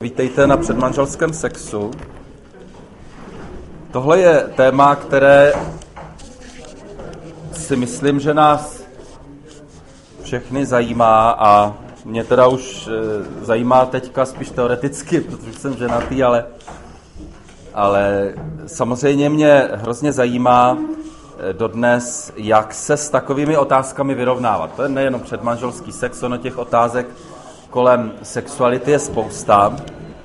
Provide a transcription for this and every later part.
Vítejte na předmanželském sexu. Tohle je téma, které si myslím, že nás všechny zajímá a mě teda už zajímá teďka spíš teoreticky, protože jsem ženatý, ale samozřejmě mě hrozně zajímá dodnes, jak se s takovými otázkami vyrovnávat. To je nejenom předmanželský sex, ono těch otázek kolem sexuality je spousta.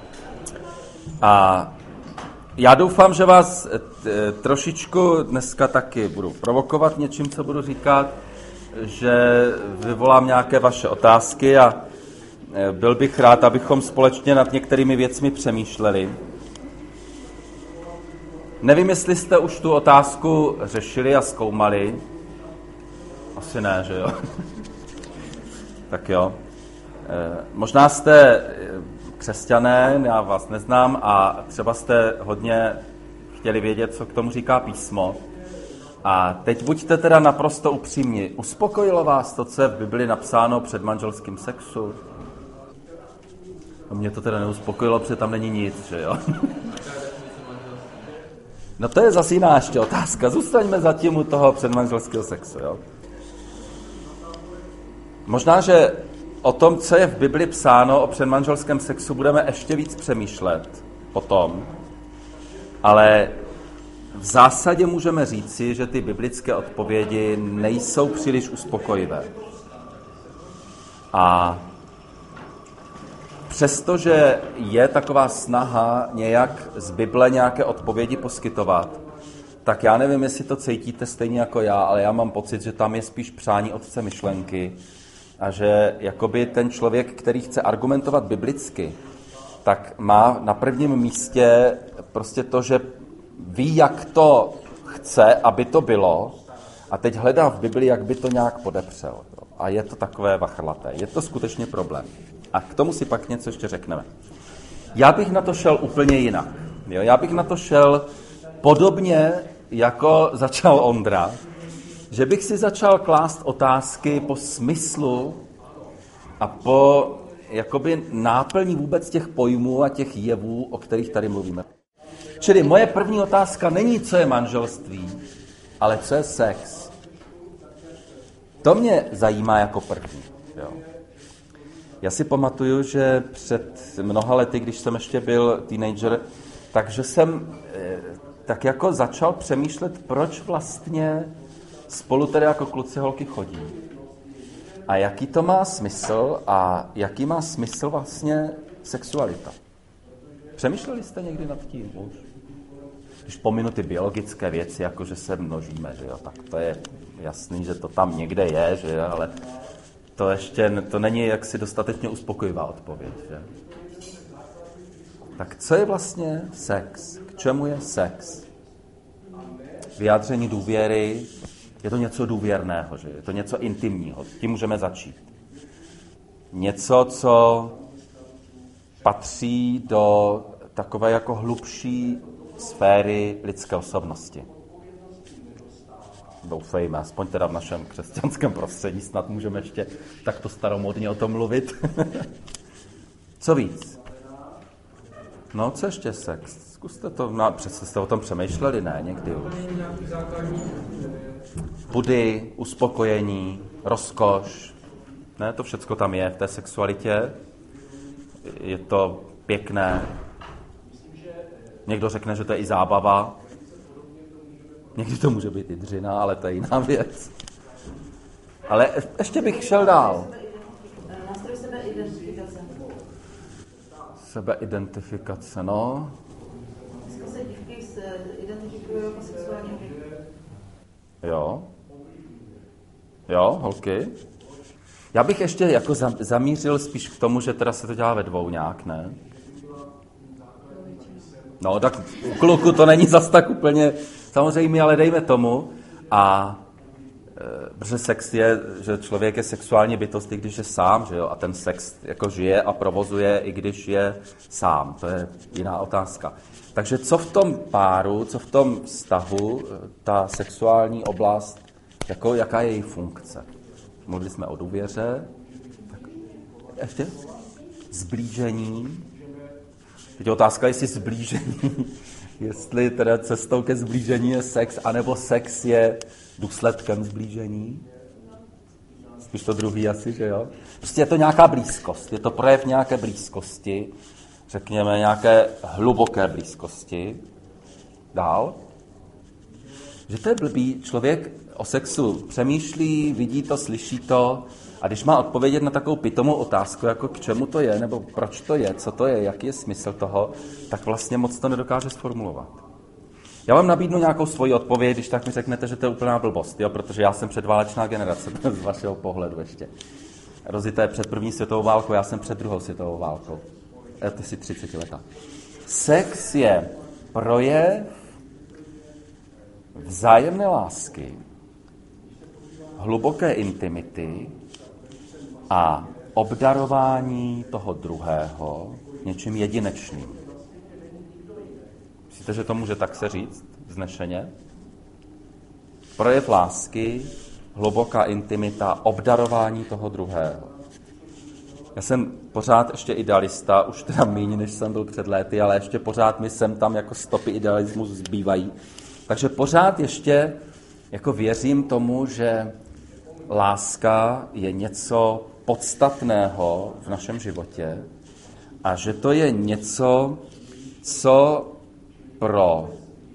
A já doufám, že vás trošičku dneska taky budu provokovat něčím, co budu říkat, že vyvolám nějaké vaše otázky a byl bych rád, abychom společně nad některými věcmi přemýšleli. Nevím, jestli jste už tu otázku řešili a zkoumali. Asi ne, že jo? Tak jo. Možná jste křesťané, já vás neznám a třeba jste hodně chtěli vědět, co k tomu říká písmo. A teď buďte teda naprosto upřímní. Uspokojilo vás to, co je v Bibli napsáno o předmanželském sexu? No mě to teda neuspokojilo, protože tam není nic, že jo? No to je zase jiná ještě otázka. Zůstaňme zatím u toho předmanželského sexu, jo? Možná, že o tom, co je v Bibli psáno o předmanželském sexu, budeme ještě víc přemýšlet potom, ale v zásadě můžeme říci, že ty biblické odpovědi nejsou příliš uspokojivé. A přestože je taková snaha nějak z Bible nějaké odpovědi poskytovat, tak já nevím, jestli to cítíte stejně jako já, ale já mám pocit, že tam je spíš přání otce myšlenky a že jakoby ten člověk, který chce argumentovat biblicky, tak má na prvním místě prostě to, že ví, jak to chce, aby to bylo, a teď hledá v Bibli, jak by to nějak podepřel. A je to takové vachrlaté. Je to skutečně problém. A k tomu si pak něco ještě řekneme. Já bych na to šel úplně jinak. Jo? Já bych na to šel podobně, jako začal Ondra, že bych si začal klást otázky po smyslu a po jakoby náplní vůbec těch pojmů a těch jevů, o kterých tady mluvíme. Čili moje první otázka není, co je manželství, ale co je sex. To mě zajímá jako první. Jo. Já si pamatuju, že před mnoha lety, když jsem ještě byl teenager, takže jsem tak jako začal přemýšlet, proč vlastně spolu tedy jako kluci holky chodí. A jaký to má smysl a jaký má smysl vlastně sexualita. Přemýšleli jste někdy nad tím už? Když pominu ty biologické věci, jako že se množíme, že jo, tak to je jasný, že to tam někde je, že jo, ale to ještě, to není jaksi dostatečně uspokojivá odpověď, že? Tak co je vlastně sex? K čemu je sex? Vyjádření důvěry, je to něco důvěrného, že? Je to něco intimního, tím můžeme začít. Něco, co patří do takové jako hlubší sféry lidské osobnosti. Doufejme, aspoň teda v našem křesťanském prostředí snad můžeme ještě takto staromodně o tom mluvit. Co víc? No, co ještě sex? Zkuste to, přece jste o tom přemýšleli, ne, někdy už. Pudy, uspokojení, rozkoš, ne, to všecko tam je v té sexualitě. Je to pěkné. Někdo řekne, že to je i zábava. Někdy to může být i dřina, ale to je jiná věc. Ale ještě bych šel dál. Nástroj sebeidentifikace. Sebeidentifikace, no. Dneska se dívky identifikují jako sexuální objekty. Jo, holky. Já bych ještě jako zamířil spíš k tomu, že teda se to dělá ve dvou nějak, ne? No, tak u kluku to není zas tak úplně samozřejmě, ale dejme tomu. A protože sex je, že člověk je sexuální bytost, i když je sám, že jo? A ten sex jako žije a provozuje, i když je sám. To je jiná otázka. Takže co v tom páru, co v tom vztahu, ta sexuální oblast, jako, jaká je její funkce? Mluvili jsme o důvěře, tak ještě zblížení, Teď je otázka, jestli zblížení, jestli teda cestou ke zblížení je sex, anebo sex je důsledkem zblížení. Spíš to druhý asi, že jo? Prostě je to nějaká blízkost, je to projev nějaké blízkosti, řekněme nějaké hluboké blízkosti. Dál. Že to je blbý, člověk o sexu přemýšlí, vidí to, slyší to a když má odpovědět na takovou pitomou otázku, jako k čemu to je, nebo proč to je, co to je, jaký je smysl toho, tak vlastně moc to nedokáže zformulovat. Já vám nabídnu nějakou svoji odpověď, když tak mi řeknete, že to je úplná blbost, jo? Protože já jsem předválečná generace, z vašeho pohledu ještě. Rozité před první světovou válkou, já jsem před druhou světovou válkou. Ty jsi 30 leta. Sex je projev vzájemné lásky, hluboké intimity a obdarování toho druhého něčím jedinečným. Myslíte, že to může tak se říct vznešeně? Projev lásky, hluboká intimita, obdarování toho druhého. Já jsem pořád ještě idealista, už teda méně, než jsem byl před léty, ale ještě pořád mi sem tam jako stopy idealismu zbývají. Takže pořád ještě jako věřím tomu, že láska je něco podstatného v našem životě a že to je něco, co pro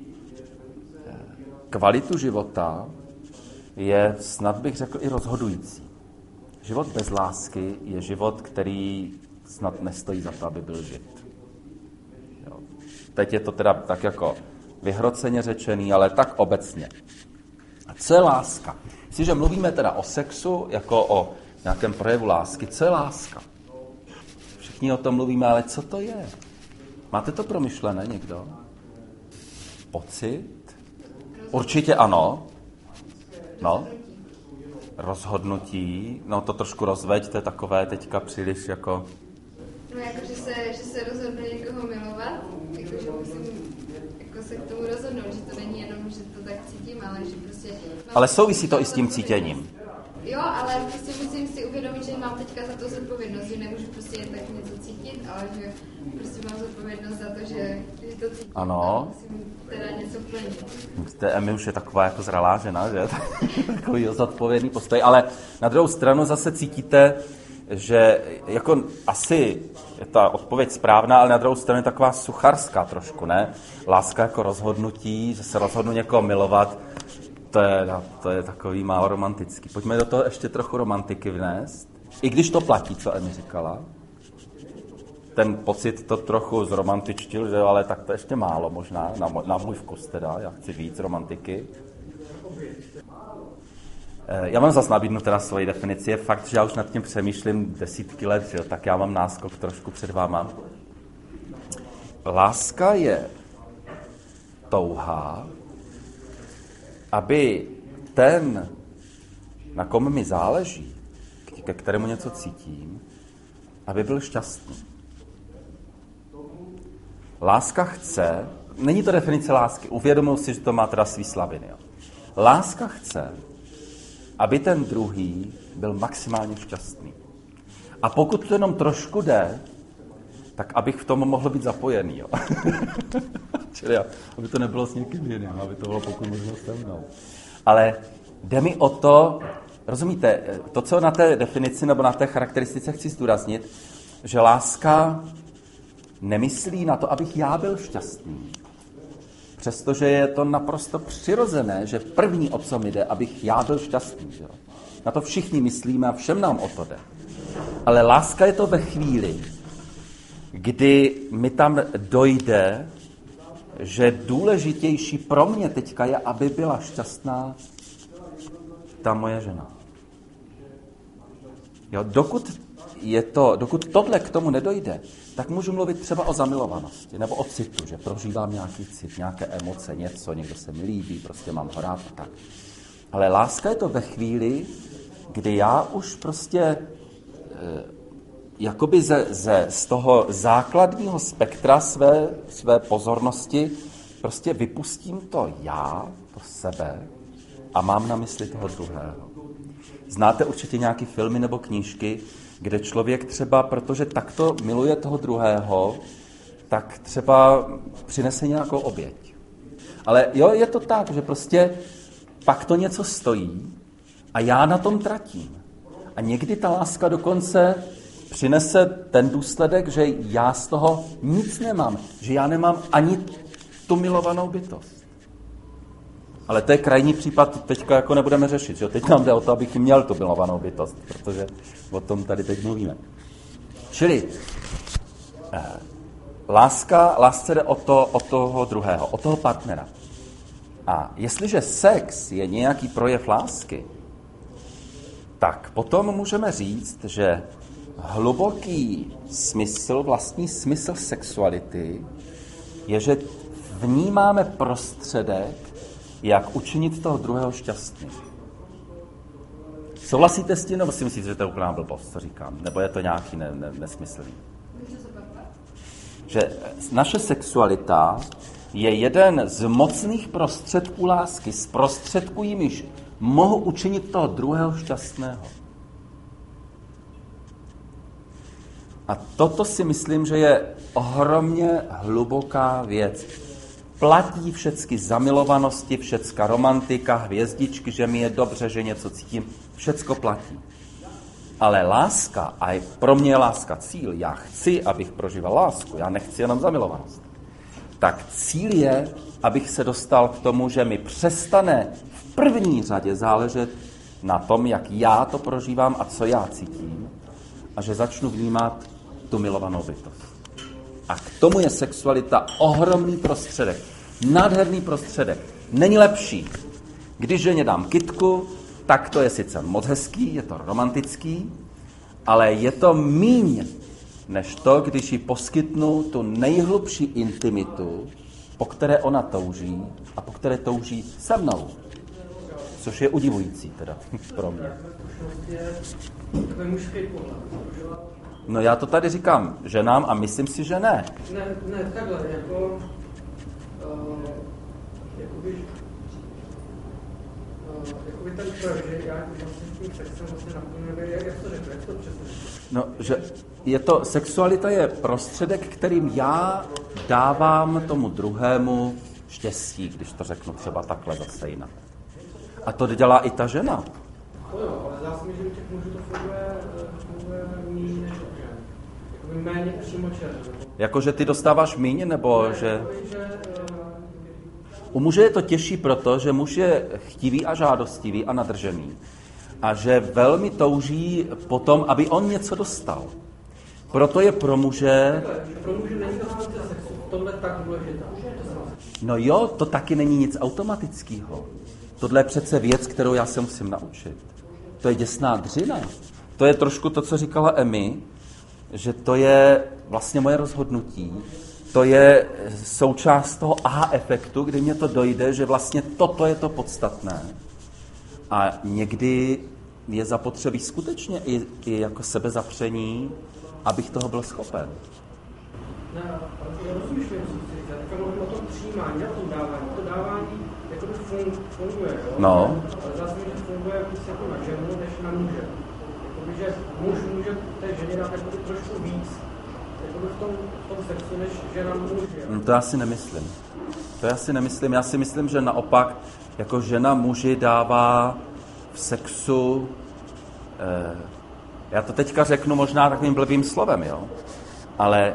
kvalitu života je, snad bych řekl, i rozhodující. Život bez lásky je život, který snad nestojí za to, aby byl žit. Jo. Teď je to teda tak jako vyhroceně řečený, ale tak obecně. A co je láska? Jestliže mluvíme teda o sexu jako o nějakém projevu lásky, co je láska? Všichni o tom mluvíme, ale co to je? Máte to promyšlené někdo? Pocit? Určitě ano. No. Rozhodnutí. No to trošku rozveď, to je takové teďka příliš jako... No jako, že se rozhodne někoho milovat, jako, že musím jako se k tomu rozhodnout, že to není jenom, že to tak cítím, ale že prostě... Ale souvisí to i s tím cítěním. Jo, ale prostě musím si uvědomit, že mám teďka za to zodpovědnost, že nemůžu prostě jen tak něco cítit, ale že prostě mám zodpovědnost za to, že to cítím. Ano. Musím teda něco plnit. Emi už je taková jako zralá žena, že? Takový zodpovědný postoj, ale na druhou stranu zase cítíte, že jako asi je ta odpověď správná, ale na druhou stranu je taková sucharská trošku, ne? Láska jako rozhodnutí, že se rozhodnu někoho milovat, to je takový málo romantický. Pojďme do toho ještě trochu romantiky vnést. I když to platí, co Emi říkala. Ten pocit to trochu zromantičtil, že ale tak to ještě málo možná, na můj vkus teda, já chci víc romantiky. Já mám zase nabídnu teda svoji definici. Je fakt, že já už nad tím přemýšlím desítky let, že? Tak já mám náskok trošku před váma. Láska je touha, aby ten, na kom mi záleží, ke kterému něco cítím, aby byl šťastný. Láska chce, není to definice lásky, uvědomuji si, že to má teda svý slabiny. Jo. Láska chce, aby ten druhý byl maximálně šťastný. A pokud to jenom trošku jde, tak abych v tom mohl být zapojený. Jo. Čili aby to nebylo s někým jiným, aby to bylo pokud možno se mnou. Ale jde mi o to, rozumíte, to, co na té definici nebo na té charakteristice chci zdůraznit, že láska nemyslí na to, abych já byl šťastný. Přestože je to naprosto přirozené, že první, o co mi jde, abych já byl šťastný. Že? Na to všichni myslíme a všem nám o to jde. Ale láska je to ve chvíli, kdy mi tam dojde, že důležitější pro mě teďka je, aby byla šťastná ta moje žena. Jo, dokud tohle k tomu nedojde, tak můžu mluvit třeba o zamilovanosti nebo o citu, že prožívám nějaký cit, nějaké emoce, něco, někdo se mi líbí, prostě mám ho rád a tak. Ale láska je to ve chvíli, kdy já už prostě jakoby z toho základního spektra své pozornosti prostě vypustím to já, to sebe a mám na mysli toho druhého. Znáte určitě nějaký filmy nebo knížky, kde člověk třeba, protože takto miluje toho druhého, tak třeba přinese nějakou oběť. Ale jo, je to tak, že prostě pak to něco stojí a já na tom tratím. A někdy ta láska dokonce přinese ten důsledek, že já z toho nic nemám, že já nemám ani tu milovanou bytost. Ale to je krajní případ, teďka jako nebudeme řešit. Že? Teď nám jde o to, abych měl tu milovanou bytost, protože o tom tady teď mluvíme. Čili lásce jde o toho druhého, o toho partnera. A jestliže sex je nějaký projev lásky, tak potom můžeme říct, že hluboký smysl, vlastní smysl sexuality je, že vnímáme prostředek, jak učinit toho druhého šťastný. Souhlasíte s tím, nebo si myslíte, že to je úplná blbost, co říkám? Nebo je to nějaký nesmyslný? Že naše sexualita je jeden z mocných prostředků lásky, z prostředků jimiž mohu učinit toho druhého šťastného. A toto si myslím, že je ohromně hluboká věc. Platí všecky zamilovanosti, všecka romantika, hvězdičky, že mi je dobře, že něco cítím, všecko platí. Ale láska, a pro mě je láska cíl, já chci, abych prožíval lásku, já nechci jenom zamilovanost. Tak cíl je, abych se dostal k tomu, že mi přestane v první řadě záležet na tom, jak já to prožívám a co já cítím, a že začnu vnímat tu milovanou bytost. A k tomu je sexualita ohromný prostředek, nádherný prostředek. Není lepší. Když ženě dám kytku, tak to je sice moc hezký, je to romantický, ale je to míň než to, když jí poskytnu tu nejhlubší intimitu, po které ona touží a po které touží se mnou. Což je udivující teda pro mě. No já to tady říkám ženám a myslím si, že ne. Ne, takhle, jakoby ten prožij, já vlastně s tím sexem vlastně naplňuji, jak to řekl, jak to přesně? No, že sexualita je prostředek, kterým já dávám tomu druhému štěstí, když to řeknu třeba takhle zase jinak. A to dělá i ta žena. To jo, ale zdá se mi, že u těch mužů to funguje méně než žen. Jakoby méně přímočarně. Jakože ty dostáváš míň, nebo ne, že... U muže je to těžší proto, že muž je chtivý a žádostivý a nadržený. A že velmi touží potom, aby on něco dostal. Proto je pro muže... Pro muže není to hlavně sexu, tohle tak důležitá. No jo, to taky není nic automatického. Tohle je přece věc, kterou já se musím naučit. To je děsná dřina. To je trošku to, co říkala Emmy, že to je vlastně moje rozhodnutí. To je součást toho aha efektu, kdy mě to dojde, že vlastně toto je to podstatné. A někdy je zapotřebí skutečně i jako sebezapření, abych toho byl schopen. Ne, ale já rozumím, že teďka mluvím o tom přijímání, ne o tom dávání. To dávání jakoby funguje, jo? No. Ale zase mi, že funguje jako na ženu, než na muže. Jakoby, že muž může té ženě dát jakoby trošku víc, jakoby v tom sexu, než žena muže. To já si nemyslím. Já si myslím, že naopak jako žena muži dává v sexu, já to teďka řeknu možná takovým blbým slovem, jo? Ale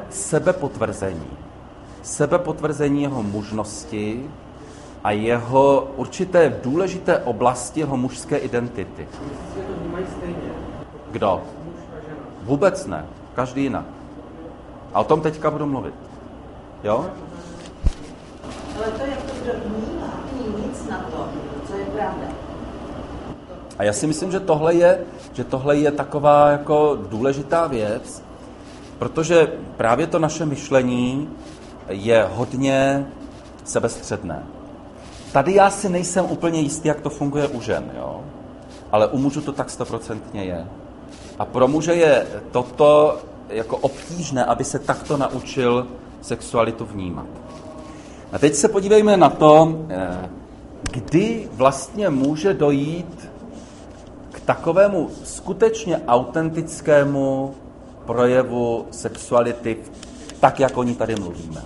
sebepotvrzení jeho mužnosti a jeho určité důležité oblasti jeho mužské identity. Myslíte, že to vnímají stejně? Kdo? Muž a žena. Vůbec ne, každý jinak. A o tom teďka budu mluvit. Jo? Ale to, jak to kdo vnímá, není nic na to, co je pravda. A já si myslím, že tohle je taková jako důležitá věc, protože právě to naše myšlení je hodně sebestředné. Tady já si nejsem úplně jistý, jak to funguje u žen, jo? Ale u mužů to tak 100% je. A pro muže je toto jako obtížné, aby se takto naučil sexualitu vnímat. A teď se podívejme na to, kdy vlastně může dojít k takovému skutečně autentickému projevu sexuality tak, jak o ní tady mluvíme.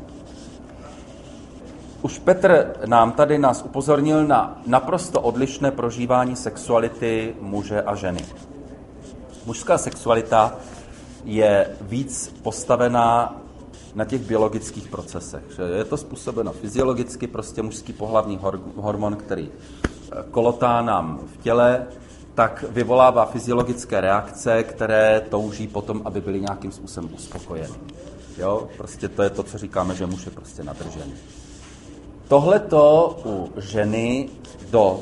Už Petr nás upozornil na naprosto odlišné prožívání sexuality muže a ženy. Mužská sexualita je víc postavená na těch biologických procesech. Že je to způsobeno fyziologicky, prostě mužský pohlavní hormon, který kolotá nám v těle, tak vyvolává fyziologické reakce, které touží potom, aby byly nějakým způsobem uspokojeny. Jo? Prostě to je to, co říkáme, že muž je prostě nadržený. Tohleto u ženy do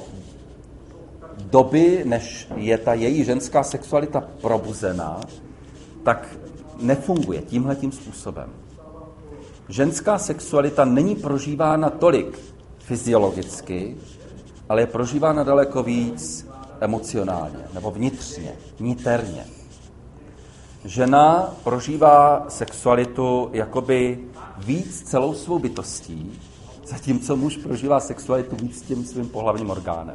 doby, než je ta její ženská sexualita probuzená, tak nefunguje tímhletím způsobem. Ženská sexualita není prožívána tolik fyziologicky, ale je prožívána daleko víc emocionálně, nebo vnitřně, niterně. Žena prožívá sexualitu jakoby víc celou svou bytostí, zatímco muž prožívá sexualitu víc tím svým pohlavním orgánem.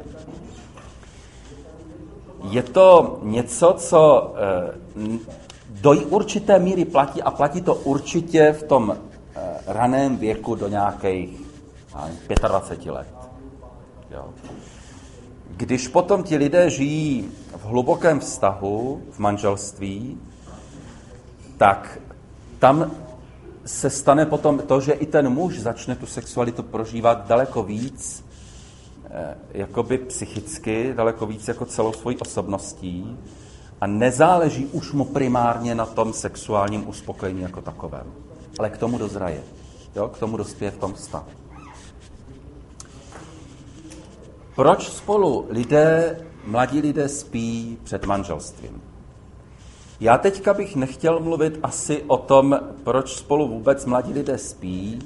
Je to něco, co do určité míry platí a platí to určitě v tom raném věku do nějakých 25 let. Jo. Když potom ti lidé žijí v hlubokém vztahu, v manželství, tak tam se stane potom to, že i ten muž začne tu sexualitu prožívat daleko víc jakoby psychicky, daleko víc jako celou svojí osobností a nezáleží už mu primárně na tom sexuálním uspokojení jako takovém, ale k tomu dozraje, jo? K tomu dospěje v tom vztahu. Proč spolu mladí lidé spí před manželstvím? Já teďka bych nechtěl mluvit asi o tom, proč spolu vůbec mladí lidé spí,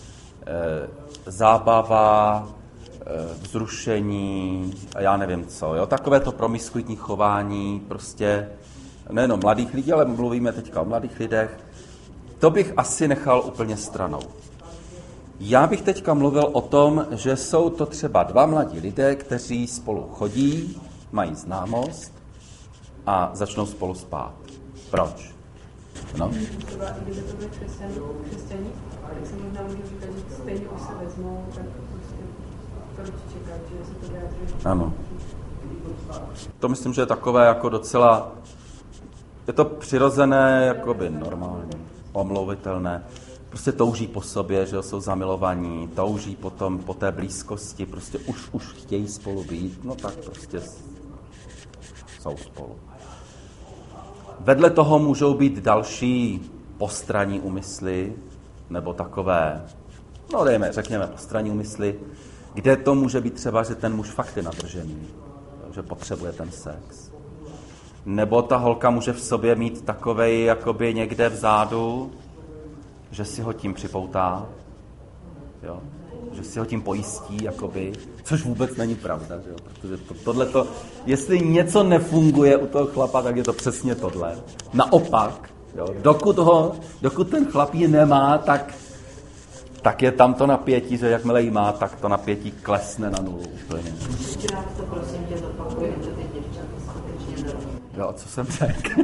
zábava, vzrušení a já nevím co, jo? Takové to promiskuitní chování, prostě nejenom mladých lidí, ale mluvíme teďka o mladých lidech, to bych asi nechal úplně stranou. Já bych teďka mluvil o tom, že jsou to třeba dva mladí lidé, kteří spolu chodí, mají známost a začnou spolu spát. Proč? No? Třeba kdyby to byl křesťaní, tak se možná může říkat, že stejně už se vezmou, tak prostě proč čekat, že se to vyjádří. Ano. To myslím, že je takové jako docela, je to přirozené, jakoby normální, omlouvitelné. Prostě touží po sobě, že jsou zamilovaní, touží potom po té blízkosti, prostě už chtějí spolu být, no tak prostě jsou spolu. Vedle toho můžou být další postranní úmysly, nebo takové, no řekněme postranní úmysly, kde to může být třeba, že ten muž fakt je nadržený, že potřebuje ten sex. Nebo ta holka může v sobě mít takovej jakoby někde vzadu, že si ho tím připoutá, jo? Že si ho tím pojistí, jakoby, což vůbec není pravda, že jo? Protože tohleto, jestli něco nefunguje u toho chlapa, tak je to přesně tohle. Naopak, jo? Dokud ten chlap ji nemá, tak je tam to napětí, že jakmile ji má, tak to napětí klesne na nulu úplně. Já to prosím tě zopakuje, že ty děvčata skutečně jdou. Jo, co jsem řekl?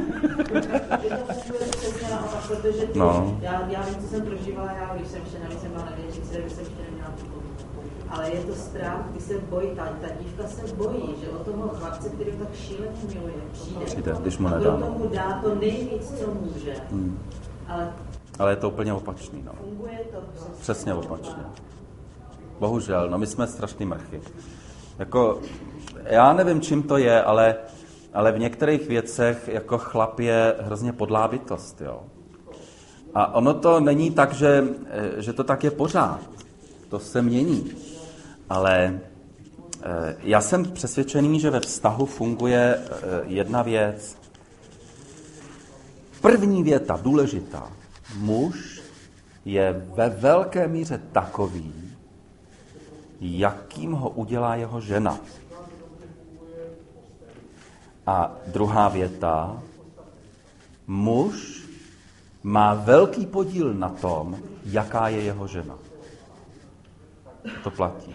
Protože ty, já vím, co jsem prožívala, já když jsem byla na věřící, když jsem ještě neměla tu. Ale je to strach, když se bojí, ta dívka se bojí, že od toho chlapce, který tak šíleně miluje, přijde, když mu nedá. A tomu dá to nejvíc, co může. Ale je to úplně opačný, no. Funguje to přesně opačně. Bohužel, no my jsme strašný mrchy. Jako, já nevím, čím to je, ale v některých věcech jako chlap je hrozně podlá bytost, jo. A ono to není tak, že to tak je pořád. To se mění. Ale já jsem přesvědčený, že ve vztahu funguje jedna věc. První věta, důležitá. Muž je ve velké míře takový, jakým ho udělá jeho žena. A druhá věta, muž má velký podíl na tom, jaká je jeho žena. To platí.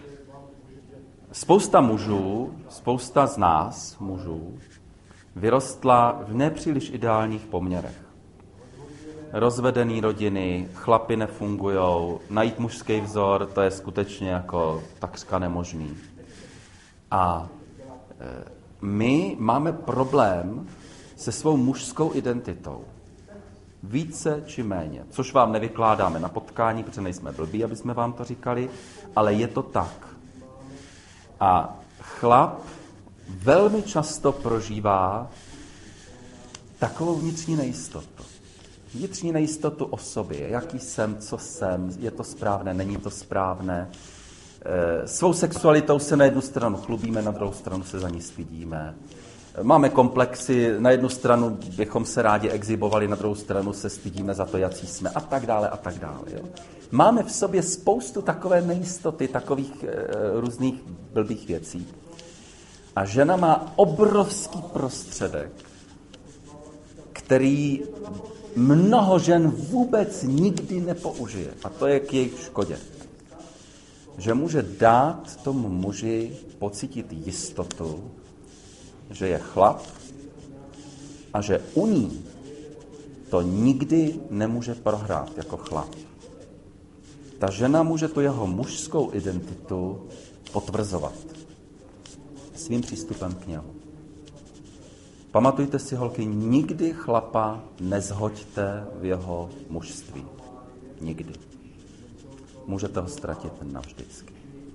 Spousta z nás, mužů, vyrostla v nepříliš ideálních poměrech. rozvedený rodiny, chlapi nefungujou, najít mužský vzor, to je skutečně jako takřka nemožný. A my máme problém se svou mužskou identitou. Více či méně, což vám nevykládáme na potkání, protože nejsme blbí, aby jsme vám to říkali, ale je to tak. A chlap velmi často prožívá takovou vnitřní nejistotu. Vnitřní nejistotu o sobě, jaký jsem, co jsem, je to správné, není to správné. Svou sexualitou se na jednu stranu chlubíme, na druhou stranu se za ní stydíme. Máme komplexy, na jednu stranu bychom se rádi exhibovali, na druhou stranu se stydíme za to, jací jsme a tak dále a tak dále. Jo? Máme v sobě spoustu takové nejistoty, takových různých blbých věcí. A žena má obrovský prostředek, který mnoho žen vůbec nikdy nepoužije. A to je k jejich škodě. Že může dát tomu muži pocítit jistotu, že je chlap a že u ní to nikdy nemůže prohrát jako chlap. Ta žena může tu jeho mužskou identitu potvrzovat svým přístupem k němu. Pamatujte si, holky, nikdy chlapa nezhoďte v jeho mužství. Nikdy. Můžete ho ztratit navždycky.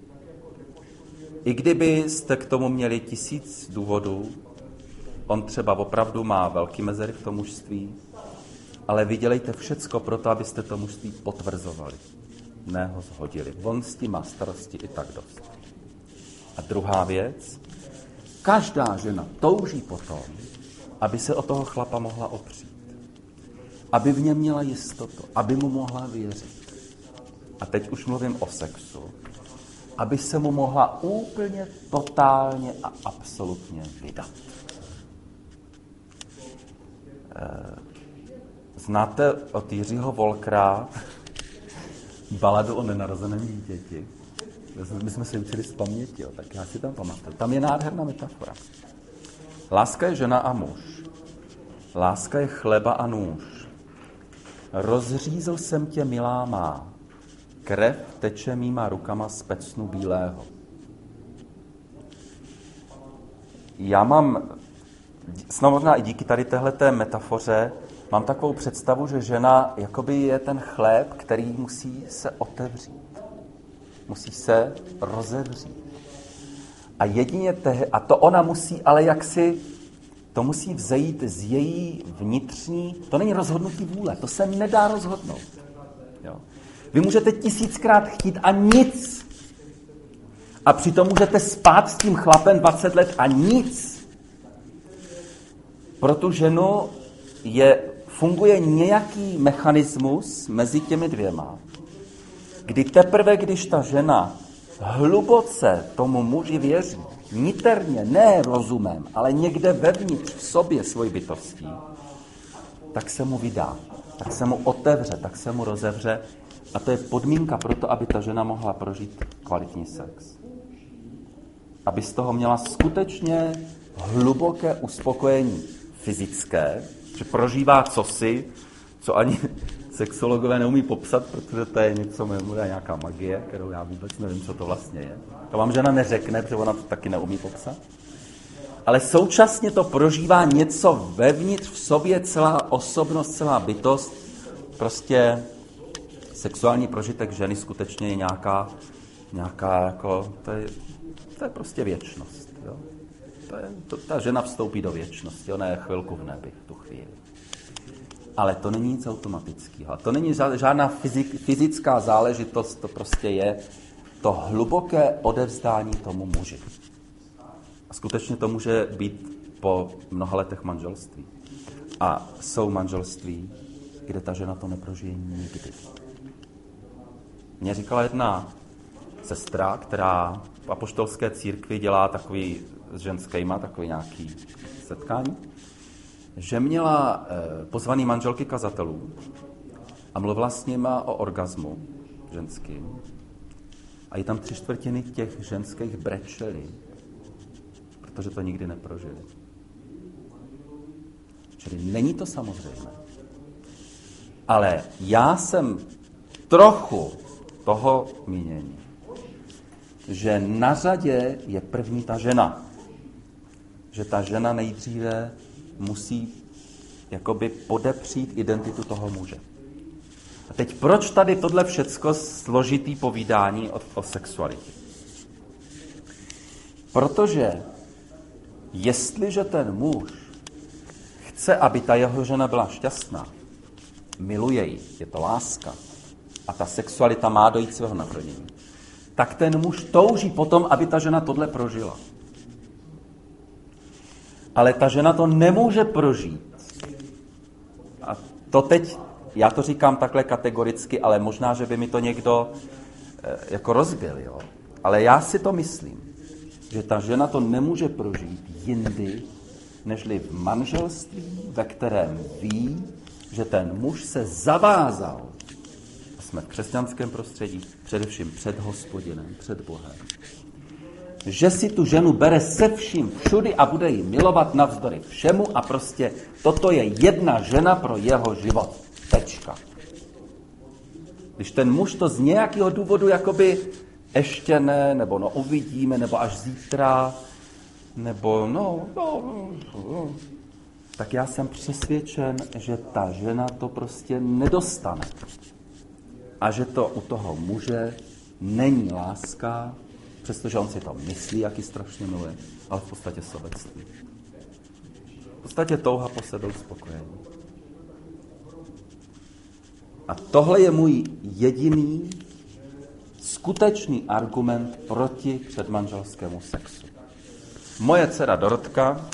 I kdybyste k tomu měli 1000 důvodů, on třeba opravdu má velký mezery v tom mužství, ale vy dělejte všecko pro to, abyste to mužství potvrzovali. Ne ho zhodili. On s tím má starosti i tak dost. A druhá věc, každá žena touží potom, aby se o toho chlapa mohla opřít. Aby v něm měla jistotu, aby mu mohla věřit. A teď už mluvím o sexu. Aby se mu mohla úplně, totálně a absolutně vydat. Znáte od Jiřího Volkra baladu o nenarozeném dítěti? My jsme se učili z paměti, tak já si tam pamatuju. Tam je nádherná metafora. Láska je žena a muž. Láska je chleba a nůž. Rozřízl jsem tě, milá má. Krev teče mýma rukama z pecnu bílého. Já mám, snad možná i díky tady téhleté metafoře, mám takovou představu, že žena jakoby je ten chléb, který musí se otevřít. Musí se rozevřít. A jedině a to ona musí, ale jaksi, to musí vzejít z její vnitřní, to není rozhodnutí vůle, to se nedá rozhodnout. Jo. Vy můžete 1000krát chtít a nic. A přitom můžete spát s tím chlapem 20 let a nic. Pro tu ženu funguje nějaký mechanismus mezi těmi dvěma, kdy teprve, když ta žena hluboce tomu muži věří, niterně, ne rozumem, ale někde vevnitř v sobě svojí bytostí, tak se mu vydá, tak se mu otevře, tak se mu rozevře. A to je podmínka pro to, aby ta žena mohla prožít kvalitní sex. Aby z toho měla skutečně hluboké uspokojení fyzické, že prožívá cosi, co ani sexologové neumí popsat, protože to je něco, nějaká magie, kterou já vůbec nevím, co to vlastně je. To vám žena neřekne, protože ona to taky neumí popsat. Ale současně to prožívá něco vevnitř v sobě, celá osobnost, celá bytost. Prostě sexuální prožitek ženy skutečně je nějaká jako, to je prostě věčnost. Jo? Ta žena vstoupí do věčnosti, ona je chvilku v nebi v tu chvíli. Ale to není nic automatického. To není žádná fyzická záležitost, to prostě je to hluboké odevzdání tomu muži. A skutečně to může být po mnoha letech manželství. A jsou manželství, kde ta žena to neprožije nikdy. Mně říkala jedna sestra, která v apoštolské církvi dělá takový s ženskýma, takový nějaký setkání, že měla pozvaný manželky kazatelů a mluvila s nima o orgazmu ženským. A i tam 3/4 těch ženských brečeli, protože to nikdy neprožili. Čili není to samozřejmé. Ale já jsem trochu toho mínění, že na řadě je první ta žena. Že ta žena nejdříve musí jakoby podepřít identitu toho muže. A teď proč tady tohle všecko složitý povídání o sexualitě? Protože jestliže ten muž chce, aby ta jeho žena byla šťastná, miluje ji, je to láska, a ta sexualita má dojít svého naplnění, tak ten muž touží potom, aby ta žena tohle prožila. Ale ta žena to nemůže prožít. A to teď, já to říkám takhle kategoricky, ale možná, že by mi to někdo jako rozbil, jo. Ale já si to myslím, že ta žena to nemůže prožít jindy, nežli v manželství, ve kterém ví, že ten muž se zavázal. A jsme v křesťanském prostředí, především před Hospodinem, před Bohem. Že si tu ženu bere se vším všudy a bude ji milovat navzdory všemu a prostě toto je jedna žena pro jeho život. Tečka. Když ten muž to z nějakého důvodu jakoby ještě ne, nebo no uvidíme, nebo až zítra, nebo no, tak já jsem přesvědčen, že ta žena to prostě nedostane. A že to u toho muže není láska, přestože on si to myslí, jaký strašně miluje, ale v podstatě sobectví. V podstatě touha po sebeuspokojení. A tohle je můj jediný skutečný argument proti předmanželskému sexu. Moje dcera Dorotka,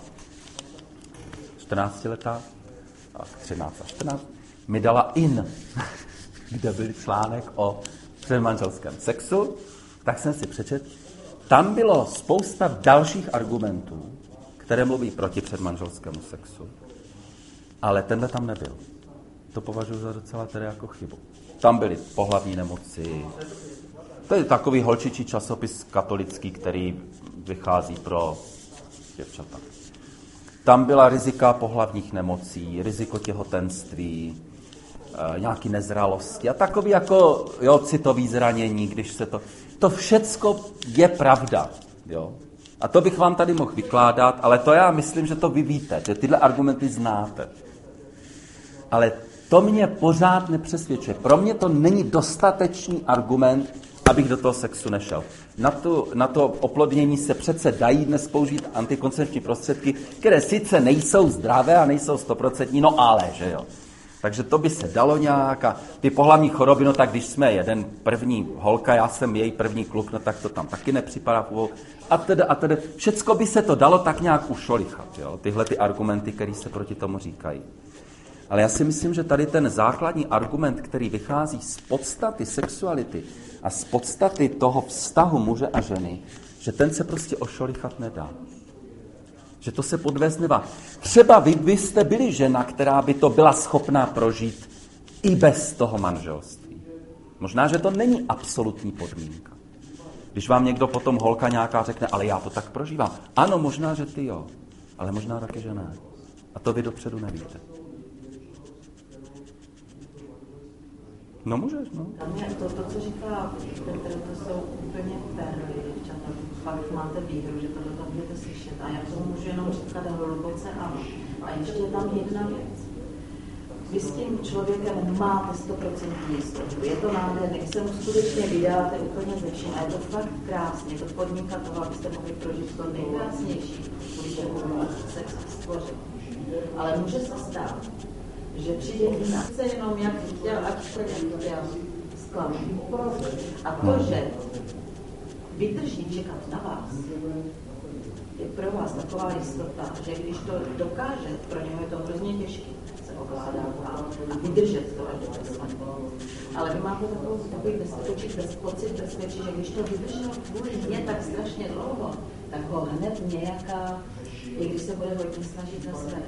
14letá, 13 a 14, mi dala kde byl článek o předmanželském sexu, tak jsem si přečetl. Tam bylo spousta dalších argumentů, které mluví proti předmanželskému sexu, ale tenhle tam nebyl. To považuji za docela tedy jako chybu. Tam byly pohlavní nemoci. To je takový holčičí časopis katolický, který vychází pro děvčata. Tam byla rizika pohlavních nemocí, riziko těhotenství, nějaký nezralosti a takový jako citový zranění, když se to... To všecko je pravda, jo. A to bych vám tady mohl vykládat, ale to já myslím, že to vy víte, že tyhle argumenty znáte. Ale to mě pořád nepřesvědčuje. Pro mě to není dostatečný argument, abych do toho sexu nešel. Na to oplodnění se přece dají dnes použít antikoncepční prostředky, které sice nejsou zdravé a nejsou 100%, no ale, že jo. Takže to by se dalo nějak a ty pohlavní choroby, no tak když jsme jeden první holka, já jsem její první kluk, no tak to tam taky nepřipadá v úvahu. A tedy, všecko by se to dalo tak nějak ušolichat, jo, tyhle ty argumenty, které se proti tomu říkají. Ale já si myslím, že tady ten základní argument, který vychází z podstaty sexuality a z podstaty toho vztahu muže a ženy, že ten se prostě ošolichat nedá. Že to se podvést nedá. Třeba vy byste byli žena, která by to byla schopná prožít i bez toho manželství. Možná, že to není absolutní podmínka. Když vám někdo potom holka nějaká řekne, ale já to tak prožívám. Ano, možná, že ty jo, ale možná taky, že ne. A to vy dopředu nevíte. No můžeš, no. Tam je to, co říká Petr, to jsou úplně perly, děvčata. Fakt máte výhru, že to do toho budete slyšet. A já to můžu jenom říkat hluboce ano. A ještě je tam jedna věc. Vy s tím člověkem máte 100% jistotu. Je to nádherné, když se mu skutečně vydáte úplně ze všem. A je to fakt krásně. Je to podmínka toho, abyste mohli prožít to nejkrásnější, když je sex stvořit. Ale může se stát, že přijde jinak. Se jenom jak chtěl, ať se chtěl zklamu. A to, že vydrží čekat na vás, je pro vás taková jistota, že když to dokáže, pro něho je to hrozně těžké se ovládat a vydržet to až do té smrti. Ale vy máte takový pocit bezpečí, že když to vydrželo kvůli mě tak strašně dlouho, tak ho hned nějaká, i když se bude hodně snažit na své.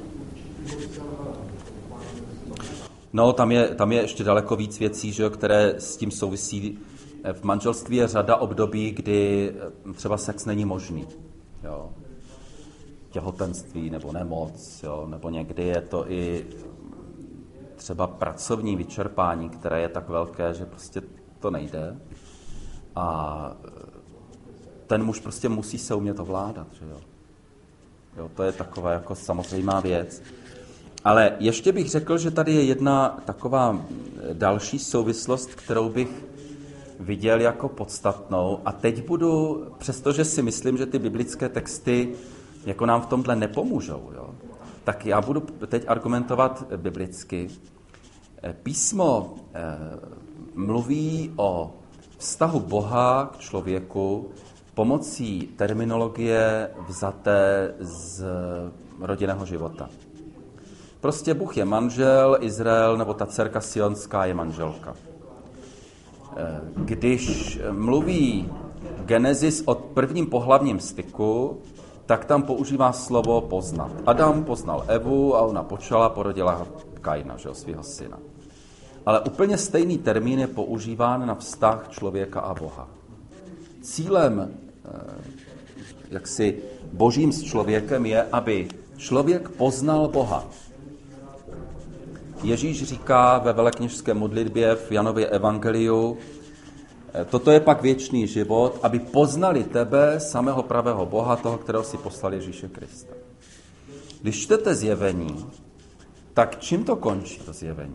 No, tam je ještě daleko víc věcí, že jo, které s tím souvisí. V manželství je řada období, kdy třeba sex není možný. Jo. Těhotenství nebo nemoc, jo, nebo někdy je to i třeba pracovní vyčerpání, které je tak velké, že prostě to nejde. A ten muž prostě musí se umět ovládat, že jo. Jo, to je taková jako samozřejmá věc. Ale ještě bych řekl, že tady je jedna taková další souvislost, kterou bych viděl jako podstatnou. A teď budu, přestože si myslím, že ty biblické texty jako nám v tomhle nepomůžou, jo, tak já budu teď argumentovat biblicky. Písmo mluví o vztahu Boha k člověku pomocí terminologie vzaté z rodinného života. Prostě Bůh je manžel, Izrael nebo ta dcerka sionská je manželka. Když mluví Genesis o prvním pohlavním styku, tak tam používá slovo poznat. Adam poznal Evu a ona počala, porodila Kaina, že, svého syna. Ale úplně stejný termín je používán na vztah člověka a Boha. Cílem jaksi božím s člověkem je, aby člověk poznal Boha. Ježíš říká ve velekněžské modlitbě v Janově evangeliu, toto je pak věčný život, aby poznali tebe, samého pravého Boha, toho, kterého si poslal Ježíše Krista. Když čtete Zjevení, tak čím to končí, to Zjevení?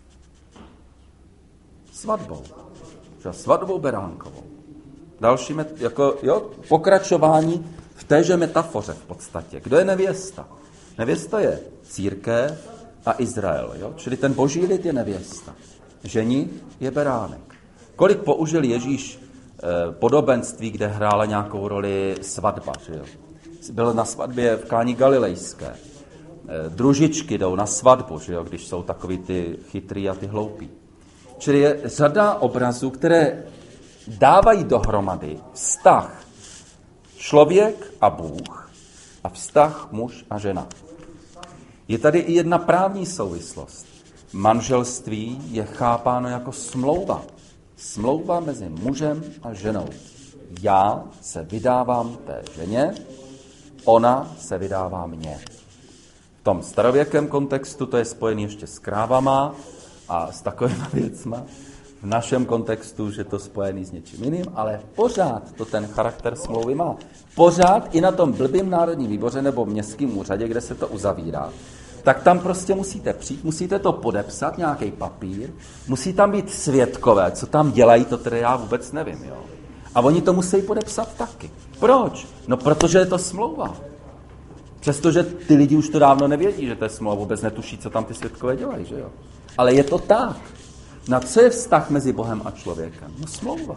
Svatbou. Svatbou beránkovou. Další pokračování v téže metafoře v podstatě. Kdo je nevěsta? Nevěsta je církev a Izrael. Jo? Čili ten boží lid je nevěsta. Ženich je beránek. Kolik použil Ježíš podobenství, kde hrála nějakou roli svatba. Že jo? Byl na svatbě v Káni Galilejské. Družičky jdou na svatbu, že jo? Když jsou takový ty chytrý a ty hloupí. Čili je řada obrazů, které dávají dohromady vztah člověk a Bůh a vztah muž a žena. Je tady i jedna právní souvislost. Manželství je chápáno jako smlouva. Smlouva mezi mužem a ženou. Já se vydávám té ženě, ona se vydává mně. V tom starověkém kontextu to je spojený ještě s krávama a s takovými věcma. V našem kontextu, že to spojený s něčím jiným, ale pořád to ten charakter smlouvy má. Pořád i na tom blbým národním výboře nebo městském úřadě, kde se to uzavírá, tak tam prostě musíte přijít, musíte to podepsat, nějaký papír, musí tam být svědkové, co tam dělají, to tedy já vůbec nevím. Jo? A oni to musí podepsat taky. Proč? No protože je to smlouva. Přestože ty lidi už to dávno nevědí, že to je smlouva, vůbec netuší, co tam ty svědkové dělají, že jo? Ale je to tak. Na co je vztah mezi Bohem a člověkem? No smlouva.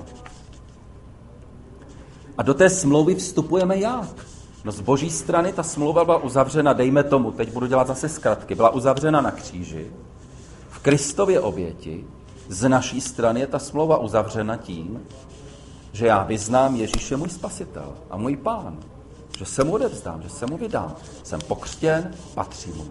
A do té smlouvy vstupujeme jak? No z boží strany ta smlouva byla uzavřena, dejme tomu, teď budu dělat zase zkratky, byla uzavřena na kříži, v Kristově oběti, z naší strany je ta smlouva uzavřena tím, že já vyznám Ježíše můj spasitel a můj pán, že se mu odevzdám, že se mu vydám, jsem pokřtěn, patří mu.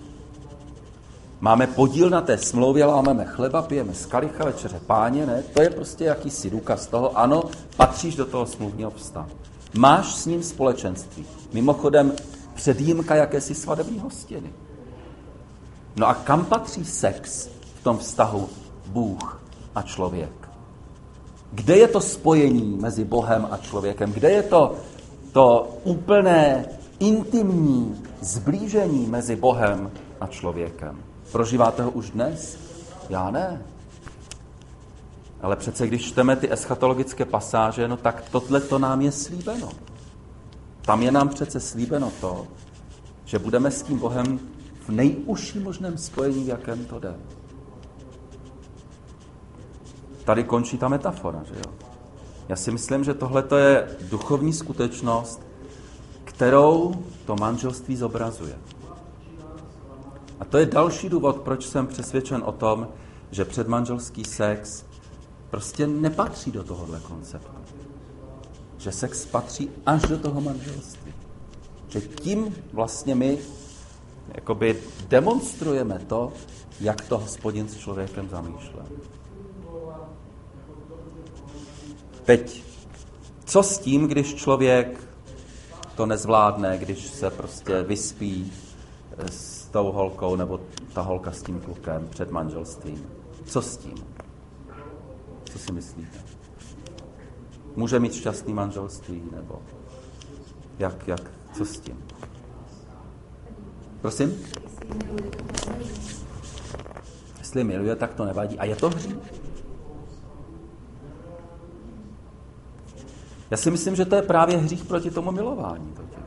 Máme podíl na té smlouvě, lámeme chleba, pijeme z kalicha, večeře Páně, ne? To je prostě jakýsi důkaz toho, ano, patříš do toho smluvního vztahu. Máš s ním společenství. Mimochodem předjímka jakési svatební hostiny. No a kam patří sex v tom vztahu Bůh a člověk? Kde je to spojení mezi Bohem a člověkem? Kde je to úplné intimní zblížení mezi Bohem a člověkem? Prožíváte ho už dnes? Já ne. Ale přece, když čteme ty eschatologické pasáže, no tak tohleto nám je slíbeno. Tam je nám přece slíbeno to, že budeme s tím Bohem v nejužším možném spojení, v jakém to jde. Tady končí ta metafora, že jo? Já si myslím, že tohleto je duchovní skutečnost, kterou to manželství zobrazuje. A to je další důvod, proč jsem přesvědčen o tom, že předmanželský sex prostě nepatří do tohohle konceptu. Že sex patří až do toho manželství. Že tím vlastně my jakoby demonstrujeme to, jak to Hospodin s člověkem zamýšlel. Teď, co s tím, když člověk to nezvládne, když se prostě vyspí s tou holkou nebo ta holka s tím klukem před manželstvím. Co s tím? Co si myslíte? Může mít šťastný manželství nebo co s tím? Prosím? Jestli miluje, tak to nevadí. A je to hřích? Já si myslím, že to je právě hřích proti tomu milování totiž.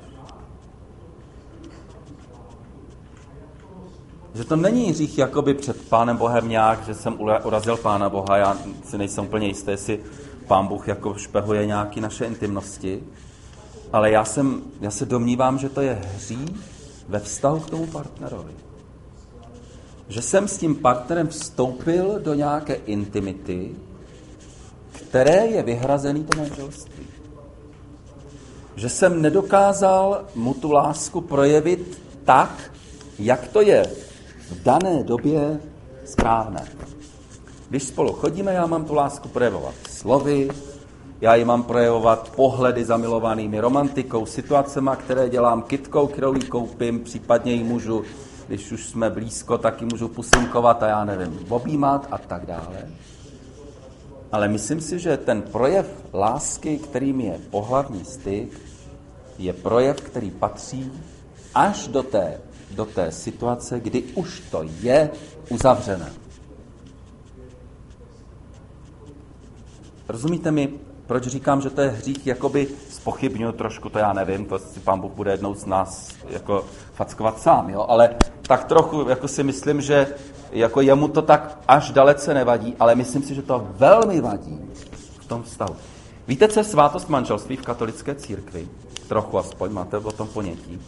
Že to není hřích jakoby před Pánem Bohem nějak, že jsem urazil Pána Boha, já si nejsem úplně jistý, jestli Pán Bůh jako špehuje nějaké naše intimnosti, ale já se domnívám, že to je hřích ve vztahu k tomu partnerovi. Že jsem s tím partnerem vstoupil do nějaké intimity, které je vyhrazený to manželství. Že jsem nedokázal mu tu lásku projevit tak, jak to je v dané době správné. Když spolu chodíme, já mám tu lásku projevovat slovy, já ji mám projevovat pohledy zamilovanými, romantikou, situacema, které dělám, kytkou, kterou jí koupím, případně ji můžu, když už jsme blízko, tak ji můžu pusinkovat a já nevím, objímat a tak dále. Ale myslím si, že ten projev lásky, kterým je pohlavní styk, je projev, který patří až do té situace, kdy už to je uzavřené. Rozumíte mi, proč říkám, že to je hřích, jakoby zpochybňuji trošku, to já nevím, to si Pán Bůh bude jednou z nás jako fackovat sám, jo? Ale tak trochu jako si myslím, že jako jemu to tak až dalece nevadí, ale myslím si, že to velmi vadí v tom vztahu. Víte, co je svátost manželství v katolické církvi? Trochu aspoň, máte o tom ponětí.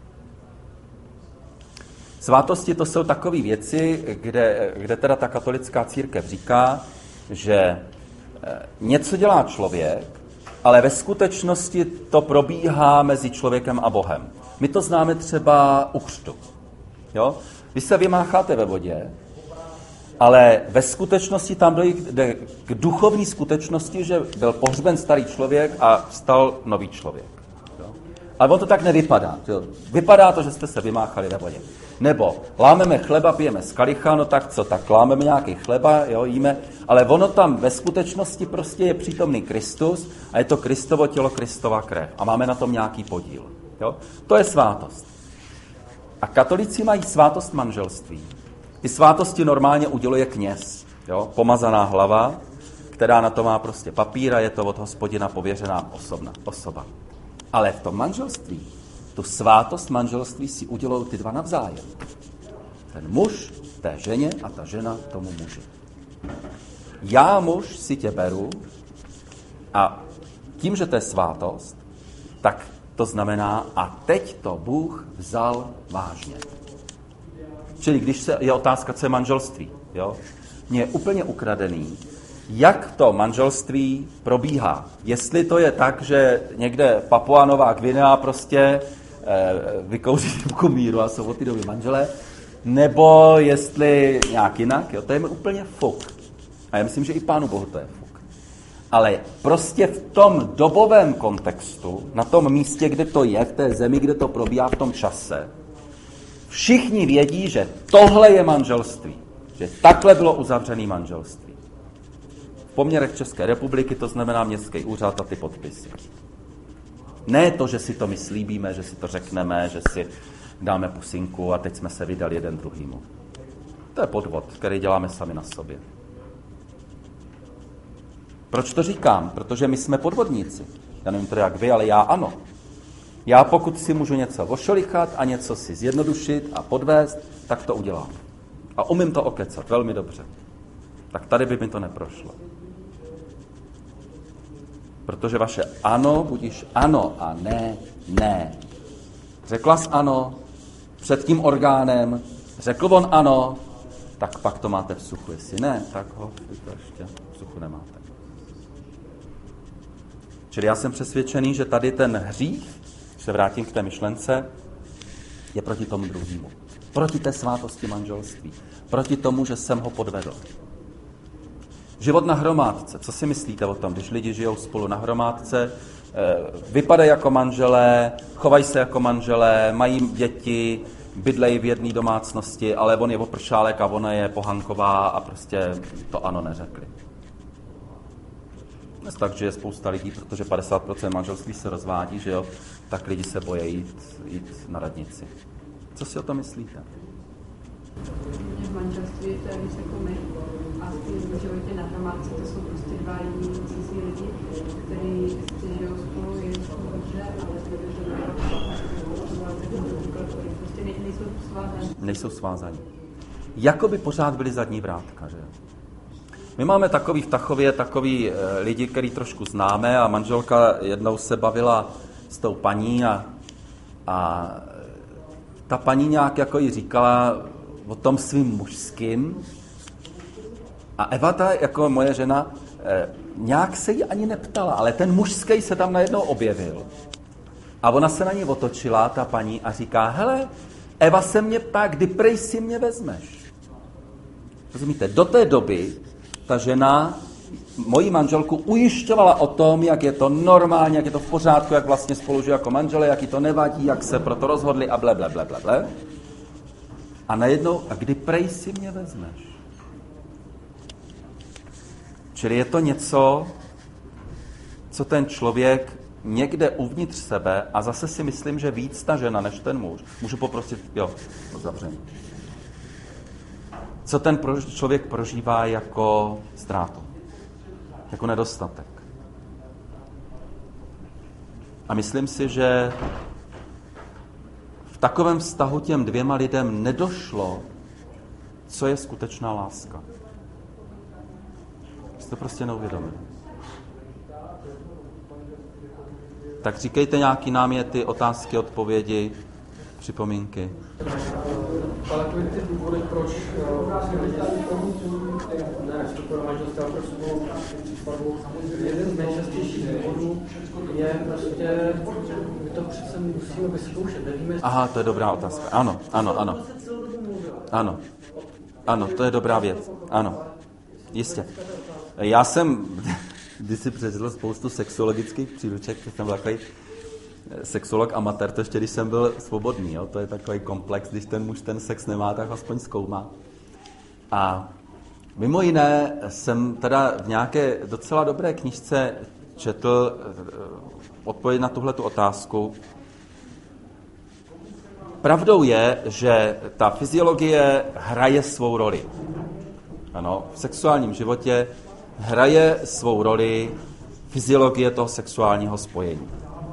Svátosti to jsou takové věci, kde teda ta katolická církev říká, že něco dělá člověk, ale ve skutečnosti to probíhá mezi člověkem a Bohem. My to známe třeba u křtu. Jo? Vy se vymácháte ve vodě, ale ve skutečnosti tam dojde k duchovní skutečnosti, že byl pohřben starý člověk a vstal nový člověk. Jo? Ale on to tak nevypadá. Jo? Vypadá to, že jste se vymáchali ve vodě. Nebo lámeme chleba, pijeme z kalicha, no tak co, tak lámeme nějaký chleba, jo, jíme, ale ono tam ve skutečnosti prostě je přítomný Kristus a je to Kristovo tělo, Kristova krev a máme na tom nějaký podíl. Jo? To je svátost. A katolíci mají svátost manželství. Ty svátosti normálně uděluje kněz, jo? Pomazaná hlava, která na to má prostě papír a je to od Hospodina pověřená osoba. Ale v tom manželství, tu svátost manželství si udělou ty dva navzájem. Ten muž té ženě a ta žena tomu muži. Já, muž, si tě beru a tím, že to je svátost, tak to znamená, a teď to Bůh vzal vážně. Čili když je otázka, co je manželství, jo? Mně je úplně ukradený, jak to manželství probíhá. Jestli to je tak, že někde Papua Nová Gvinea prostě vykouří kumíru a jsou od té doby manželé, nebo jestli nějak jinak, jo? To je mi úplně fuk. A já myslím, že i Pánu Bohu to je fuk. Ale prostě v tom dobovém kontextu, na tom místě, kde to je, v té zemi, kde to probíhá v tom čase, všichni vědí, že tohle je manželství. Že takhle bylo uzavřené manželství. V poměrech České republiky to znamená městský úřad a ty podpisy. Ne to, že si to my slíbíme, že si to řekneme, že si dáme pusinku a teď jsme se vydali jeden druhýmu. To je podvod, který děláme sami na sobě. Proč to říkám? Protože my jsme podvodníci. Já nevím to jak vy, ale já ano. Já pokud si můžu něco ošolichat a něco si zjednodušit a podvést, tak to udělám. A umím to okecat velmi dobře. Tak tady by mi to neprošlo. Protože vaše ano budíš ano a ne, ne. Řekla jsi ano, před tím orgánem, řekl on ano, tak pak to máte v suchu. Jestli ne, tak ho to ještě v suchu nemáte. Čili já jsem přesvědčený, že tady ten hřích, když se vrátím k té myšlence, je proti tomu druhému. Proti té svátosti manželství. Proti tomu, že jsem ho podvedl. Život na hromádce. Co si myslíte o tom, když lidi žijou spolu na hromádce, vypadají jako manželé, chovají se jako manželé, mají děti, bydlejí v jedné domácnosti, ale on je opršálek a ona je pohanková a prostě to ano neřekli. Takže je spousta lidí, protože 50% manželství se rozvádí, že jo, tak lidi se bojí jít na radnici. Co si o tom myslíte? V manželství to je víc jako my a v životě na hromádce to jsou prostě dva jiní cizí lidi, kteří žijou spolu, jen spolu dobře, ale prostě nejsou svázaní. Nejsou svázaní. Jakoby pořád byli zadní vrátka, že jo? My máme takový v Tachově takový lidi, který trošku známe a manželka jednou se bavila s tou paní a ta paní nějak jako jí říkala o tom svým mužským a Eva, ta jako moje žena, nějak se jí ani neptala, ale ten mužský se tam najednou objevil. A ona se na ní otočila, ta paní, a říká, hele, Eva se mě ptá, kdy prej si mě vezmeš. Rozumíte, do té doby ta žena moji manželku ujišťovala o tom, jak je to normálně, jak je to v pořádku, jak vlastně spolu žije jako manžele, jak jí to nevadí, jak se proto rozhodli a ble. A najednou, a kdy prej si mě vezmeš? Čili je to něco, co ten člověk někde uvnitř sebe, a zase si myslím, že víc ta žena než ten muž. Můžu poprosit, jo, zavření. Co ten člověk prožívá jako ztrátu, jako nedostatek. A myslím si, že v takovém vztahu těm dvěma lidem nedošlo, co je skutečná láska. Jste to prostě neuvědomili. Tak říkejte nějaký náměty, otázky, odpovědi, připomínky. Ale ty důvody, proč nevstupují do manželství, proč spolu jeden z nejčastějších důvodů je prostě, my to přece musíme vyzkoušet, nevíme... Aha, to je dobrá otázka. Ano, to je dobrá věc. Ano, jistě. Já jsem, když si přečetl spoustu sexuologických příruček, jsem byl takový sexuolog amatér, to ještě když jsem byl svobodný, jo? To je takový komplex, když ten muž ten sex nemá, tak aspoň zkoumá. A mimo jiné jsem teda v nějaké docela dobré knížce četl odpověď na tuhletu otázku. Pravdou je, že ta fyziologie hraje svou roli. Ano, v sexuálním životě hraje svou roli fyziologie toho sexuálního spojení.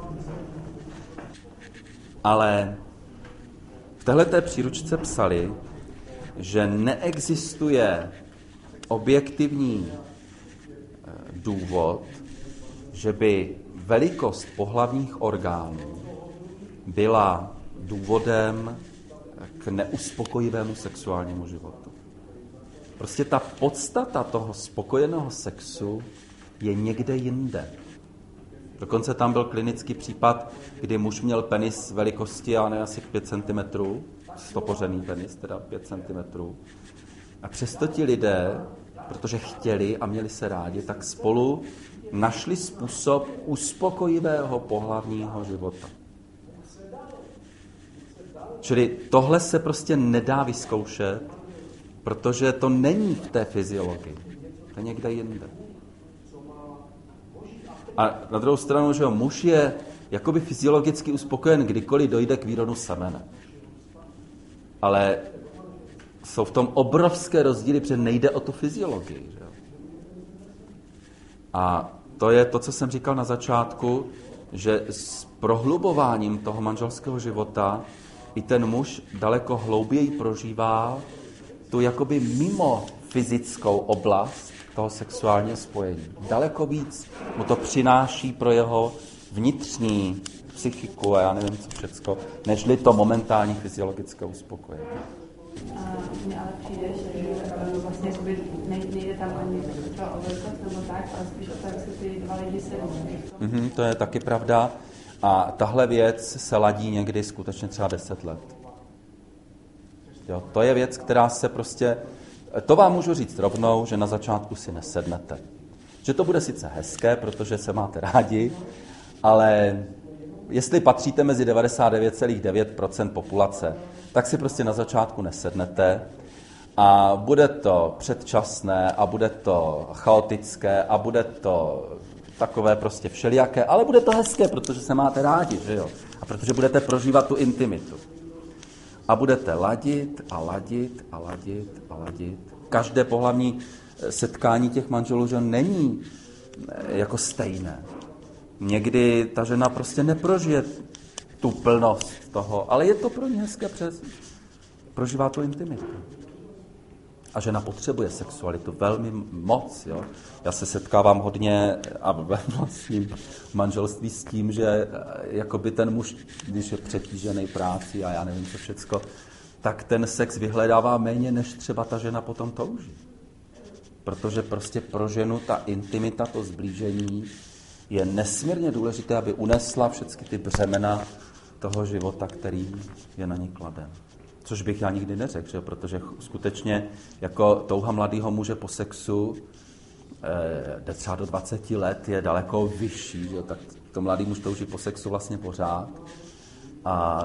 Ale v téhleté příručce psali, že neexistuje objektivní důvod, že by velikost pohlavních orgánů byla důvodem k neuspokojivému sexuálnímu životu. Prostě ta podstata toho spokojeného sexu je někde jinde. Dokonce tam byl klinický případ, kdy muž měl penis velikosti, ale ne asi 5 cm, stopořený penis, teda 5 cm. A přesto ti lidé, protože chtěli a měli se rádi, tak spolu našli způsob uspokojivého pohlavního života. Čili tohle se prostě nedá vyzkoušet, protože to není v té fyziologii. To je někde jinde. A na druhou stranu, že muž je jakoby fyziologicky uspokojen, kdykoliv dojde k výronu semene. Ale jsou v tom obrovské rozdíly, protože nejde o tu fyziologii. Že? A to je to, co jsem říkal na začátku, že s prohlubováním toho manželského života i ten muž daleko hlouběji prožívá tu jakoby mimo fyzickou oblast toho sexuálního spojení. Daleko víc mu to přináší pro jeho vnitřní psychiku a já nevím co všecko, nežli to momentální fyziologické uspokojení. Mně ale přijde, že vlastně jakoby nejde tam ani třeba o velikost nebo tak, ale spíš o to, jak se ty dva lidi sedí. To je taky pravda. A tahle věc se ladí někdy skutečně třeba 10 let. Jo, to je věc, která se prostě... To vám můžu říct rovnou, že na začátku si nesednete. Že to bude sice hezké, protože se máte rádi, ale jestli patříte mezi 99,9% populace, tak si prostě na začátku nesednete a bude to předčasné a bude to chaotické a bude to takové prostě všelijaké, ale bude to hezké, protože se máte rádi, že jo? A protože budete prožívat tu intimitu. A budete ladit a ladit a ladit a ladit. Každé pohlavní setkání těch manželů, že není jako stejné. Někdy ta žena prostě neprožije tu plnost toho, ale je to pro ní hezké prožívá tu intimitu. A žena potřebuje sexualitu velmi moc. Jo? Já se setkávám hodně a ve vlastním manželství s tím, že jakoby ten muž, když je přetížený práci a já nevím co všecko, tak ten sex vyhledává méně, než třeba ta žena potom touží. Protože prostě pro ženu ta intimita, to zblížení je nesmírně důležité, aby unesla všechny ty břemena toho života, který je na ní kladen. Což bych já nikdy neřekl, že? Protože skutečně jako touha mladého muže po sexu jde třeba do 20 let, je daleko vyšší, že? Tak to mladý muž touží po sexu vlastně pořád. A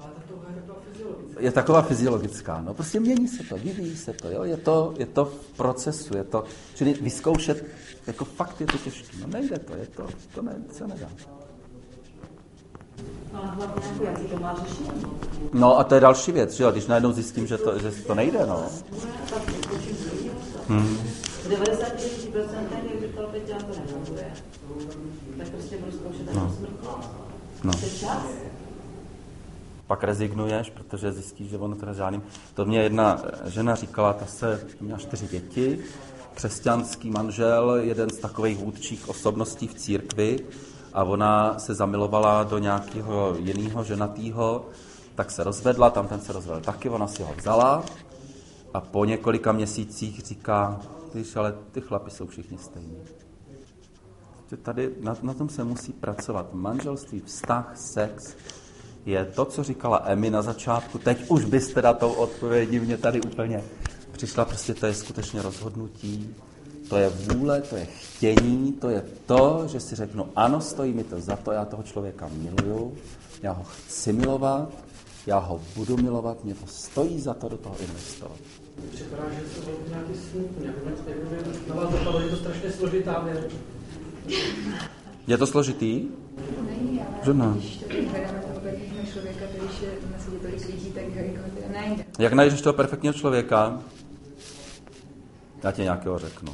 je taková fyziologická. No prostě mění se to, vyvíjí se to, jo? Je to v procesu, čili vyzkoušet, jako fakt je to těžké. No nejde to, se nedá. Ale hlavně jaký to má řešení? No a to je další věc, že jo, když najednou zjistím, že to nejde, no. V 99% jak říkal Peťa, to nefunguje. Tak prostě budu zkoušet jako smrtnost. No. To je čas. Pak rezignuješ, protože zjistíš, že ono to žádným. To mě jedna žena říkala, měla 4 děti, křesťanský manžel, jeden z takových vůdčích osobností v církvi, a ona se zamilovala do nějakého jiného ženatýho, tak se rozvedla, tam ten se rozvedl taky, ona si ho vzala a po několika měsících říká, víš, ale ty chlapi jsou všichni stejní. Tady na tom se musí pracovat. Manželství, vztah, sex je to, co říkala Emi na začátku. Teď už byste na tou odpovědí mě tady úplně přišla, prostě to je skutečně rozhodnutí. To je vůle, to je chtění, to je to, že si řeknu, ano, stojí mi to za to, já toho člověka miluju, já ho chci milovat, já ho budu milovat, mě to stojí za to do toho investovat. Připadá, že to bylo nějaký smutný, jako na vás dopadlo, je to strašně složitá věc. Je to složitý? Není, ale že ne? Když to hledáme toho perfektního člověka, když je na světě tolik lidí, tak ho jako najde. Jak najdeš toho perfektního člověka? Já ti nějakého řeknu.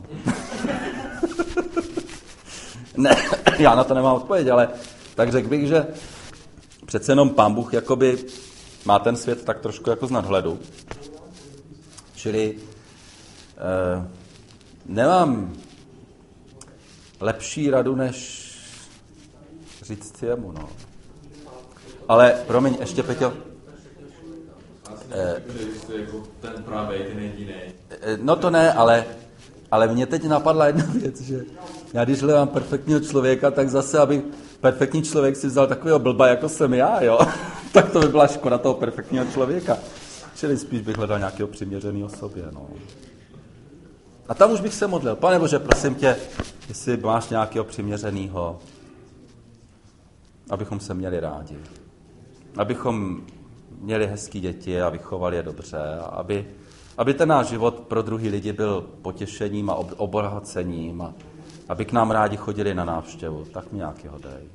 Ne, já na to nemám odpověď, ale tak řekl bych, že přece jenom Pán Bůh jakoby má ten svět tak trošku jako z nadhledu. Čili nemám lepší radu, než říct si jemu, no. Ale promiň, ještě Peťo. Ten pravý, ten jediný. No to ne, ale mě teď napadla jedna věc, že já když hledám perfektního člověka, tak zase, aby perfektní člověk si vzal takového blba, jako jsem já, jo, tak to by byla škoda toho perfektního člověka. Čili spíš bych hledal nějakého přiměřeného sobě, no. A tam už bych se modlil. Pane Bože, prosím tě, jestli máš nějakého přiměřeného, abychom se měli rádi. Abychom měli hezký děti a vychovali je dobře. Aby ten náš život pro druhý lidi byl potěšením a obohacením. A aby k nám rádi chodili na návštěvu. Tak mi nějakého dej.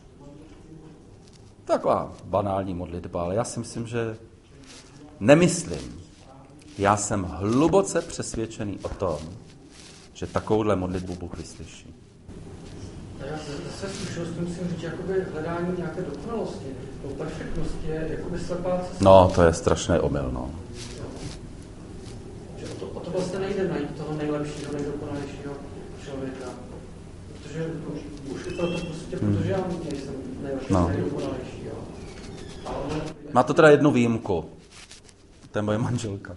Taková banální modlitba, ale já si myslím, že nemyslím. Já jsem hluboce přesvědčený o tom, že takovouhle modlitbu Bůh vyslyší. Já se zkušeností musím říct, že hledání nějaké dokonalosti, perfektnosti je jakoby slepá cesta. No, to je strašný omyl, no. Že o to vlastně nejde najít toho nejlepšího, nejdokonalejšího člověka. Protože už i proto prostě, protože já nejsem nejlepší, nejdokonalejší. Jo. Ale... Má to teda jednu výjimku. To je moje manželka.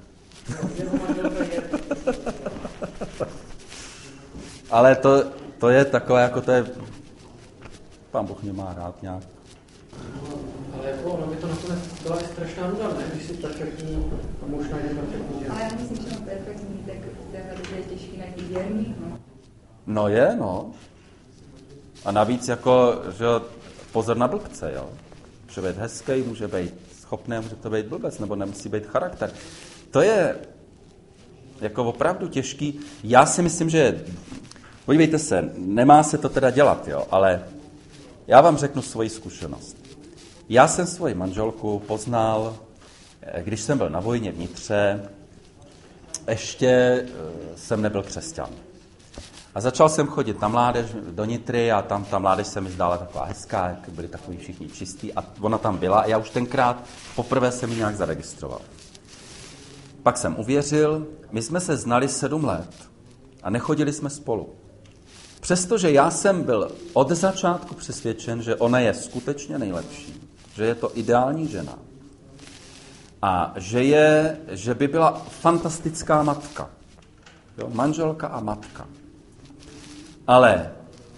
Ale to je takové, jako to je... Pán Bůh mě má rád nějak. Ale jako ono by to nakonec byla i strašná nuda, ne? Když si perfektní a možná je perfektní. Ale já myslím, že perfektní, tak to je těžký najít věrný, no. No je, no. A navíc jako, že pozor na blbce, jo. Může být hezký, může být schopný, může to být blbec, nebo nemusí být charakter. To je jako opravdu těžký. Já si myslím, že, podívejte se, nemá se to teda dělat, jo, ale já vám řeknu svoji zkušenost. Já jsem svoji manželku poznal, když jsem byl na vojně v Nitře, ještě jsem nebyl křesťan. A začal jsem chodit na mládež do Nitry a tam ta mládež se mi zdála taková hezká, jak byli takový všichni čistí a ona tam byla a já už tenkrát poprvé jsem ji nějak zaregistroval. Pak jsem uvěřil, my jsme se znali 7 let a nechodili jsme spolu. Přestože já jsem byl od začátku přesvědčen, že ona je skutečně nejlepší, že je to ideální žena a že by byla fantastická matka. Jo, manželka a matka. Ale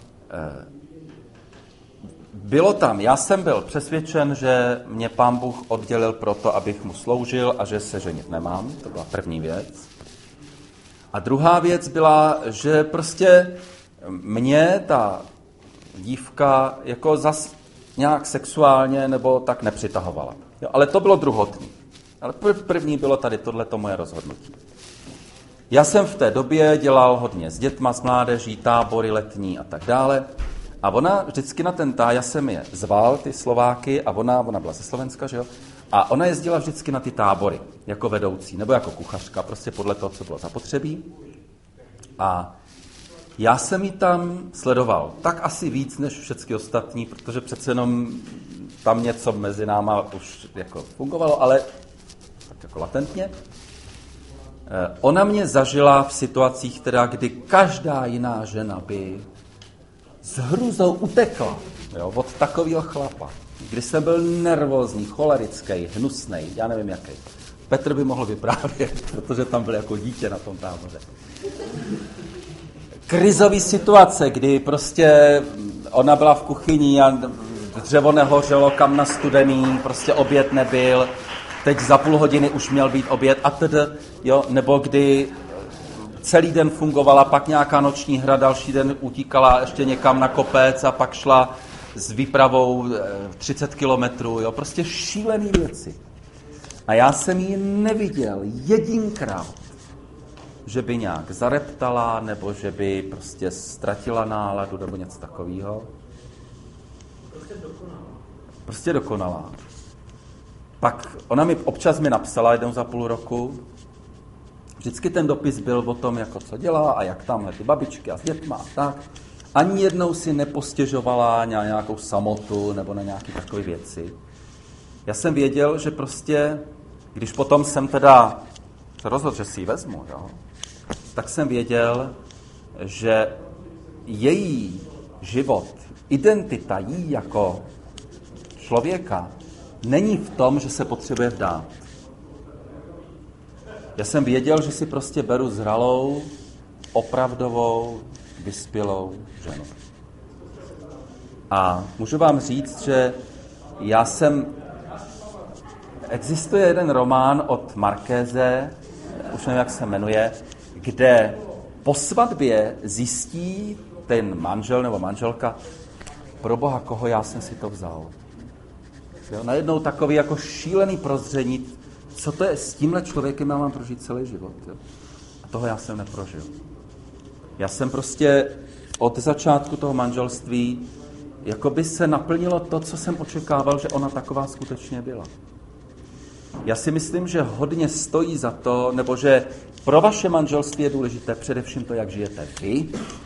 bylo tam, já jsem byl přesvědčen, že mě Pán Bůh oddělil proto, abych mu sloužil a že se ženit nemám. To byla první věc. A druhá věc byla, že prostě mě ta dívka jako zas nějak sexuálně nebo tak nepřitahovala. Jo, ale to bylo druhotný. Ale první bylo tady tohleto moje rozhodnutí. Já jsem v té době dělal hodně s dětma, s mládeží, tábory letní a tak dále. A ona vždycky na ten já jsem je zval, ty Slováky, a ona byla ze Slovenska, že jo? A ona jezdila vždycky na ty tábory, jako vedoucí, nebo jako kuchařka, prostě podle toho, co bylo zapotřebí. A já jsem ji tam sledoval, tak asi víc než všechny ostatní, protože přece jenom tam něco mezi náma už jako fungovalo, ale tak jako latentně. Ona mě zažila v situacích, teda, kdy každá jiná žena by s hrůzou utekla, jo, od takového chlapa. Kdy jsem byl nervózní, cholerický, hnusnej, já nevím jaký. Petr by mohl vyprávět, protože tam byl jako dítě na tom táboře. Krizový situace, kdy prostě ona byla v kuchyni a dřevo nehořelo, kam na studený, prostě oběd nebyl, teď za půl hodiny už měl být oběd a tedy, jo, nebo kdy celý den fungovala, pak nějaká noční hra, další den utíkala ještě někam na kopec a pak šla s výpravou 30 kilometrů, jo, prostě šílený věci. A já jsem ji neviděl jedinkrát, že by nějak zareptala, nebo že by prostě ztratila náladu, nebo něco takového. Prostě dokonalá. Pak ona mi občas napsala jednou za půl roku. Vždycky ten dopis byl o tom, jako co dělá a jak tamhle ty babičky a s dětma a tak. Ani jednou si nepostěžovala na nějakou samotu nebo na nějaké takové věci. Já jsem věděl, že prostě, když potom jsem teda se rozhodl, že si ji vezmu, jo, tak jsem věděl, že její život, identita jí jako člověka není v tom, že se potřebuje vdát. Já jsem věděl, že si prostě beru zralou, opravdovou, vyspělou ženu. A můžu vám říct, že existuje jeden román od Markéze, už nevím, jak se jmenuje, kde po svatbě zjistí ten manžel nebo manželka, pro Boha, koho já jsem si to vzal. Jo, najednou takový jako šílený prozření, co to je, s tímhle člověkem já mám prožít celý život. Jo? A toho já jsem neprožil. Já jsem prostě od začátku toho manželství jako by se naplnilo to, co jsem očekával, že ona taková skutečně byla. Já si myslím, že hodně stojí za to, nebo že pro vaše manželství je důležité především to, jak žijete vy.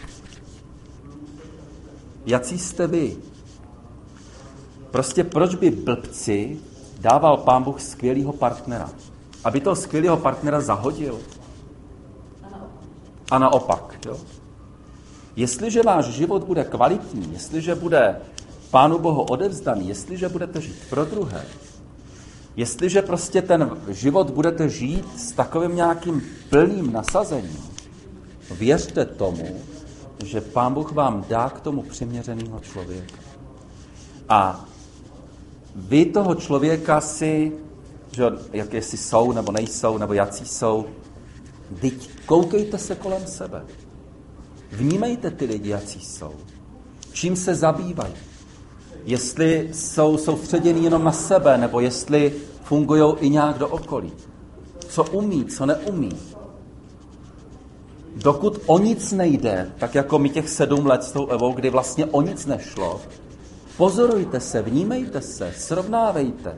Jací jste vy? Prostě proč by blbci dával Pán Bůh skvělýho partnera? Aby toho skvělýho partnera zahodil? A naopak. Jo? Jestliže váš život bude kvalitní, jestliže bude Pánu Bohu odevzdaný, jestliže budete žít pro druhé, jestliže prostě ten život budete žít s takovým nějakým plným nasazením, věřte tomu, že Pán Bůh vám dá k tomu přiměřenýho člověka. A vy toho člověka si, že jak jestli jsou, nebo nejsou, nebo jací jsou, teď koukejte se kolem sebe. Vnímejte ty lidi, jací jsou. Čím se zabývají. jestli jsou soustředění jenom na sebe, nebo jestli fungují i nějak do okolí. Co umí, co neumí. Dokud o nic nejde, tak jako mi těch 7 let s tou Evou, kdy vlastně o nic nešlo, pozorujte se, vnímejte se, srovnávejte.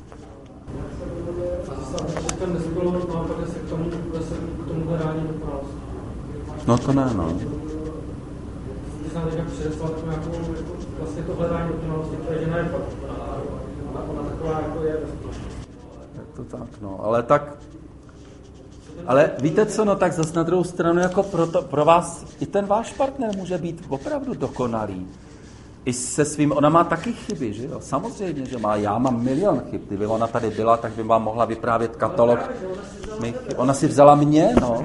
Ten nezbylo nápadne se k tomu hledání dokonalosti. No to ne, no. Když jsem teďka představil takovou nějakou, vlastně to hledání dokonalosti, protože žena je fakt ona taková jako je. Tak to tak, no, ale víte co, no tak zase na druhou stranu, jako pro vás i ten váš partner může být opravdu dokonalý. I se svým, ona má taky chyby, že jo? Samozřejmě, že má, já mám milion chyb. Kdyby ona tady byla, tak by vám mohla vyprávět katalog. Ona si vzala mě, no.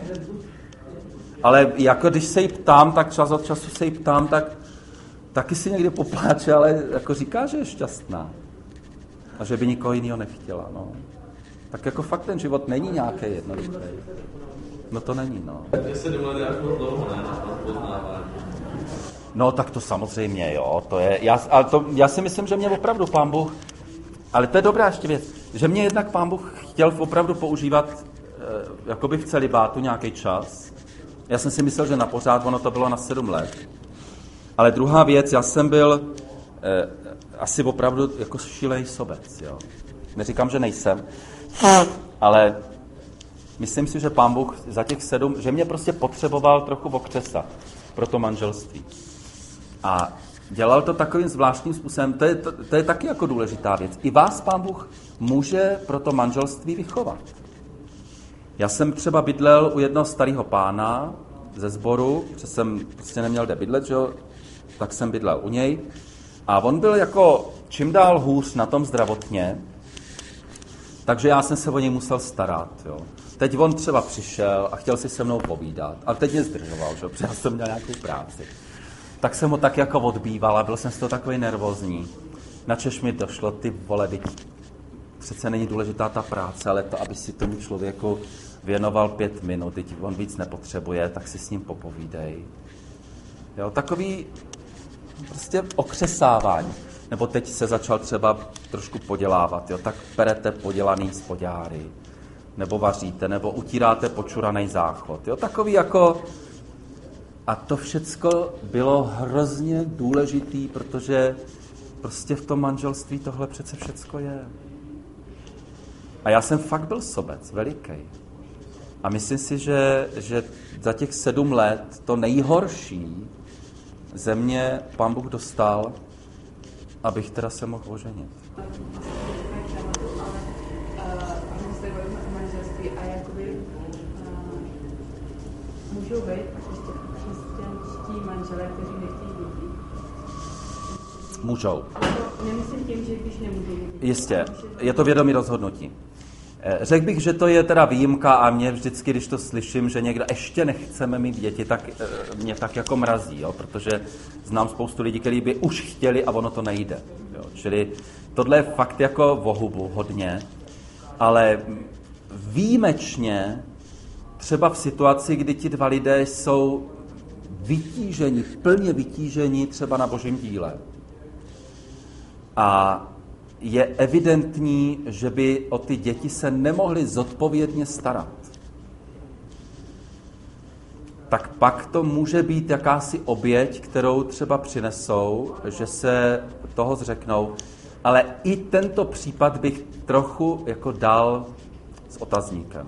Ale jako když se jí ptám, tak čas od času se jí ptám, tak taky si někdy popláče, ale jako říká, že je šťastná. A že by nikoho jiného nechtěla, no. Tak jako fakt ten život není nějaký jednoduchý. No to není, no. 7 let jako dlouho, ne? Poznávání. No tak to samozřejmě, jo, to je, já si myslím, že mě opravdu Pán Bůh, ale to je dobrá ještě věc, že mě jednak Pán Bůh chtěl opravdu používat jakoby v celibátu nějaký čas. Já jsem si myslel, že na pořád, ono to bylo na 7 let. Ale druhá věc, já jsem byl asi opravdu jako šílený sobec, jo. Neříkám, že nejsem, ale myslím si, že Pán Bůh za těch 7, že mě prostě potřeboval trochu okřesat pro to manželství. A dělal to takovým zvláštním způsobem, to je taky jako důležitá věc. I vás Pán Bůh může pro to manželství vychovat. Já jsem třeba bydlel u jednoho starého pána ze sboru, protože jsem prostě neměl kde bydlet, že jo? Tak jsem bydlel u něj. A on byl jako čím dál hůř na tom zdravotně, takže já jsem se o něj musel starat. Jo? Teď on třeba přišel a chtěl si se mnou povídat, ale teď mě zdržoval, že? Protože já jsem měl nějakou práci. Tak jsem ho tak jako odbýval a byl jsem z toho takový nervózní. Načež mi došlo, ty vole, přece není důležitá ta práce, ale to, aby si tomu člověku věnoval 5 minut, teď on víc nepotřebuje, tak si s ním popovídej. Jo, takový prostě okřesávání. Nebo teď se začal třeba trošku podělávat, jo, tak perete podělaný spodňáry, nebo vaříte, nebo utíráte počuraný záchod. Jo, takový jako... A to všecko bylo hrozně důležitý, protože prostě v tom manželství tohle přece všecko je. A já jsem fakt byl sobec, veliký. A myslím si, že za těch 7 let to nejhorší ze mě Pán Bůh dostal, abych teda se mohl oženit. Můžou být křesťanští manželé, kteří nechtějí děti? Můžou. Nemyslím tím, že když nemůžou děti. Jistě, je to vědomí rozhodnutí. Řekl bych, že to je teda výjimka a mě vždycky, když to slyším, že někdo ještě nechceme mít děti, tak mě tak jako mrazí, jo? Protože znám spoustu lidí, kteří by už chtěli a ono to nejde. Jo? Čili tohle je fakt jako vohubu hodně, ale výjimečně třeba v situaci, kdy ti 2 lidé jsou vytíženi, plně vytíženi třeba na Božím díle. A je evidentní, že by o ty děti se nemohli zodpovědně starat. Tak pak to může být jakási oběť, kterou třeba přinesou, že se toho zřeknou. Ale i tento případ bych trochu jako dal s otazníkem.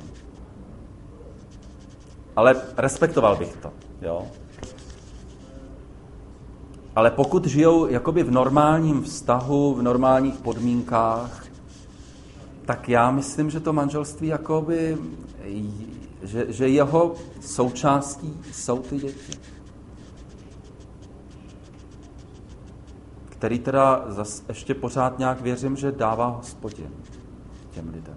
Ale respektoval bych to, jo. Ale pokud žijou jakoby v normálním vztahu, v normálních podmínkách, tak já myslím, že to manželství jakoby, že jeho součástí jsou ty děti. Který teda zase ještě pořád nějak věřím, že dává Hospodin těm lidem.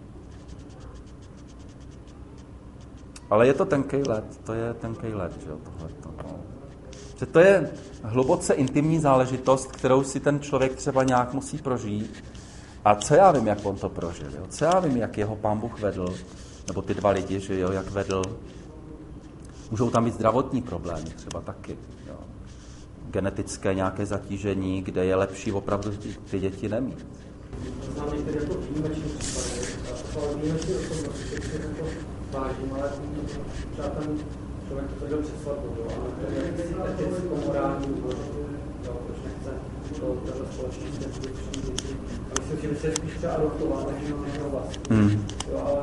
Ale je to tenký led, že jo, tohleto. No. Že to je hluboce intimní záležitost, kterou si ten člověk třeba nějak musí prožít. A co já vím, jak on to prožil, jo? Co já vím, jak jeho Pán Bůh vedl, nebo ty 2 lidi, že jo, jak vedl. Můžou tam být zdravotní problémy třeba taky, jo. genetické nějaké zatížení, kde je lepší opravdu ty děti nemít. Znám některé jako výjimečné případy, ale výjimečné osobnosti, které si jako vážím, ale třeba ten člověk to byl před svatbou, ale to je eticko-morální důvod, proč nechce do této společnosti děti. A myslím si, že by se spíš třeba adoptovat, než na vlastní. Ale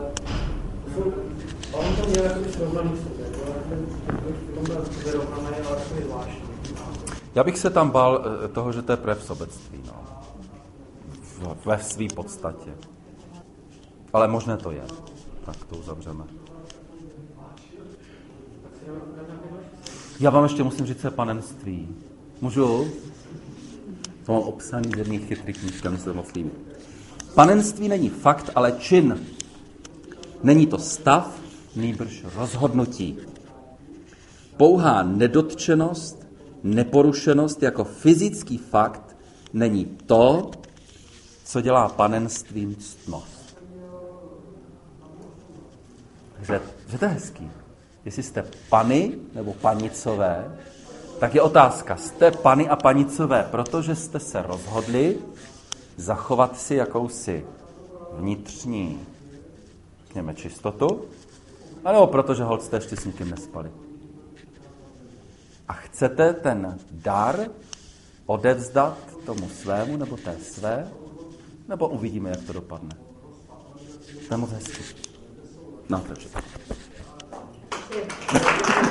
on to měl jako srovnaný v sobě, to byl vyrovnaný, ale takový zvláštní. Já bych se tam bál toho, že to je projev sobectví, no. Ve své podstatě. Ale možné to je. Tak to uzavřeme. Já vám ještě musím říct, co je panenství. Můžu? To mám obsaný z jedných chytrých knížek, mi se moc líbí. Panenství není fakt, ale čin. Není to stav, nýbrž rozhodnutí. Pouhá nedotčenost, neporušenost jako fyzický fakt není to, co dělá panenstvím ctnost. Takže to je hezký. Jestli jste pany nebo panicové, tak je otázka, jste pany a panicové, protože jste se rozhodli zachovat si jakousi vnitřní, řekněme, čistotu, anebo protože holt jste ještě s nikým nespali. A chcete ten dar odevzdat tomu svému nebo té své, nebo uvidíme, jak to dopadne. To je moc hezky. No, takže.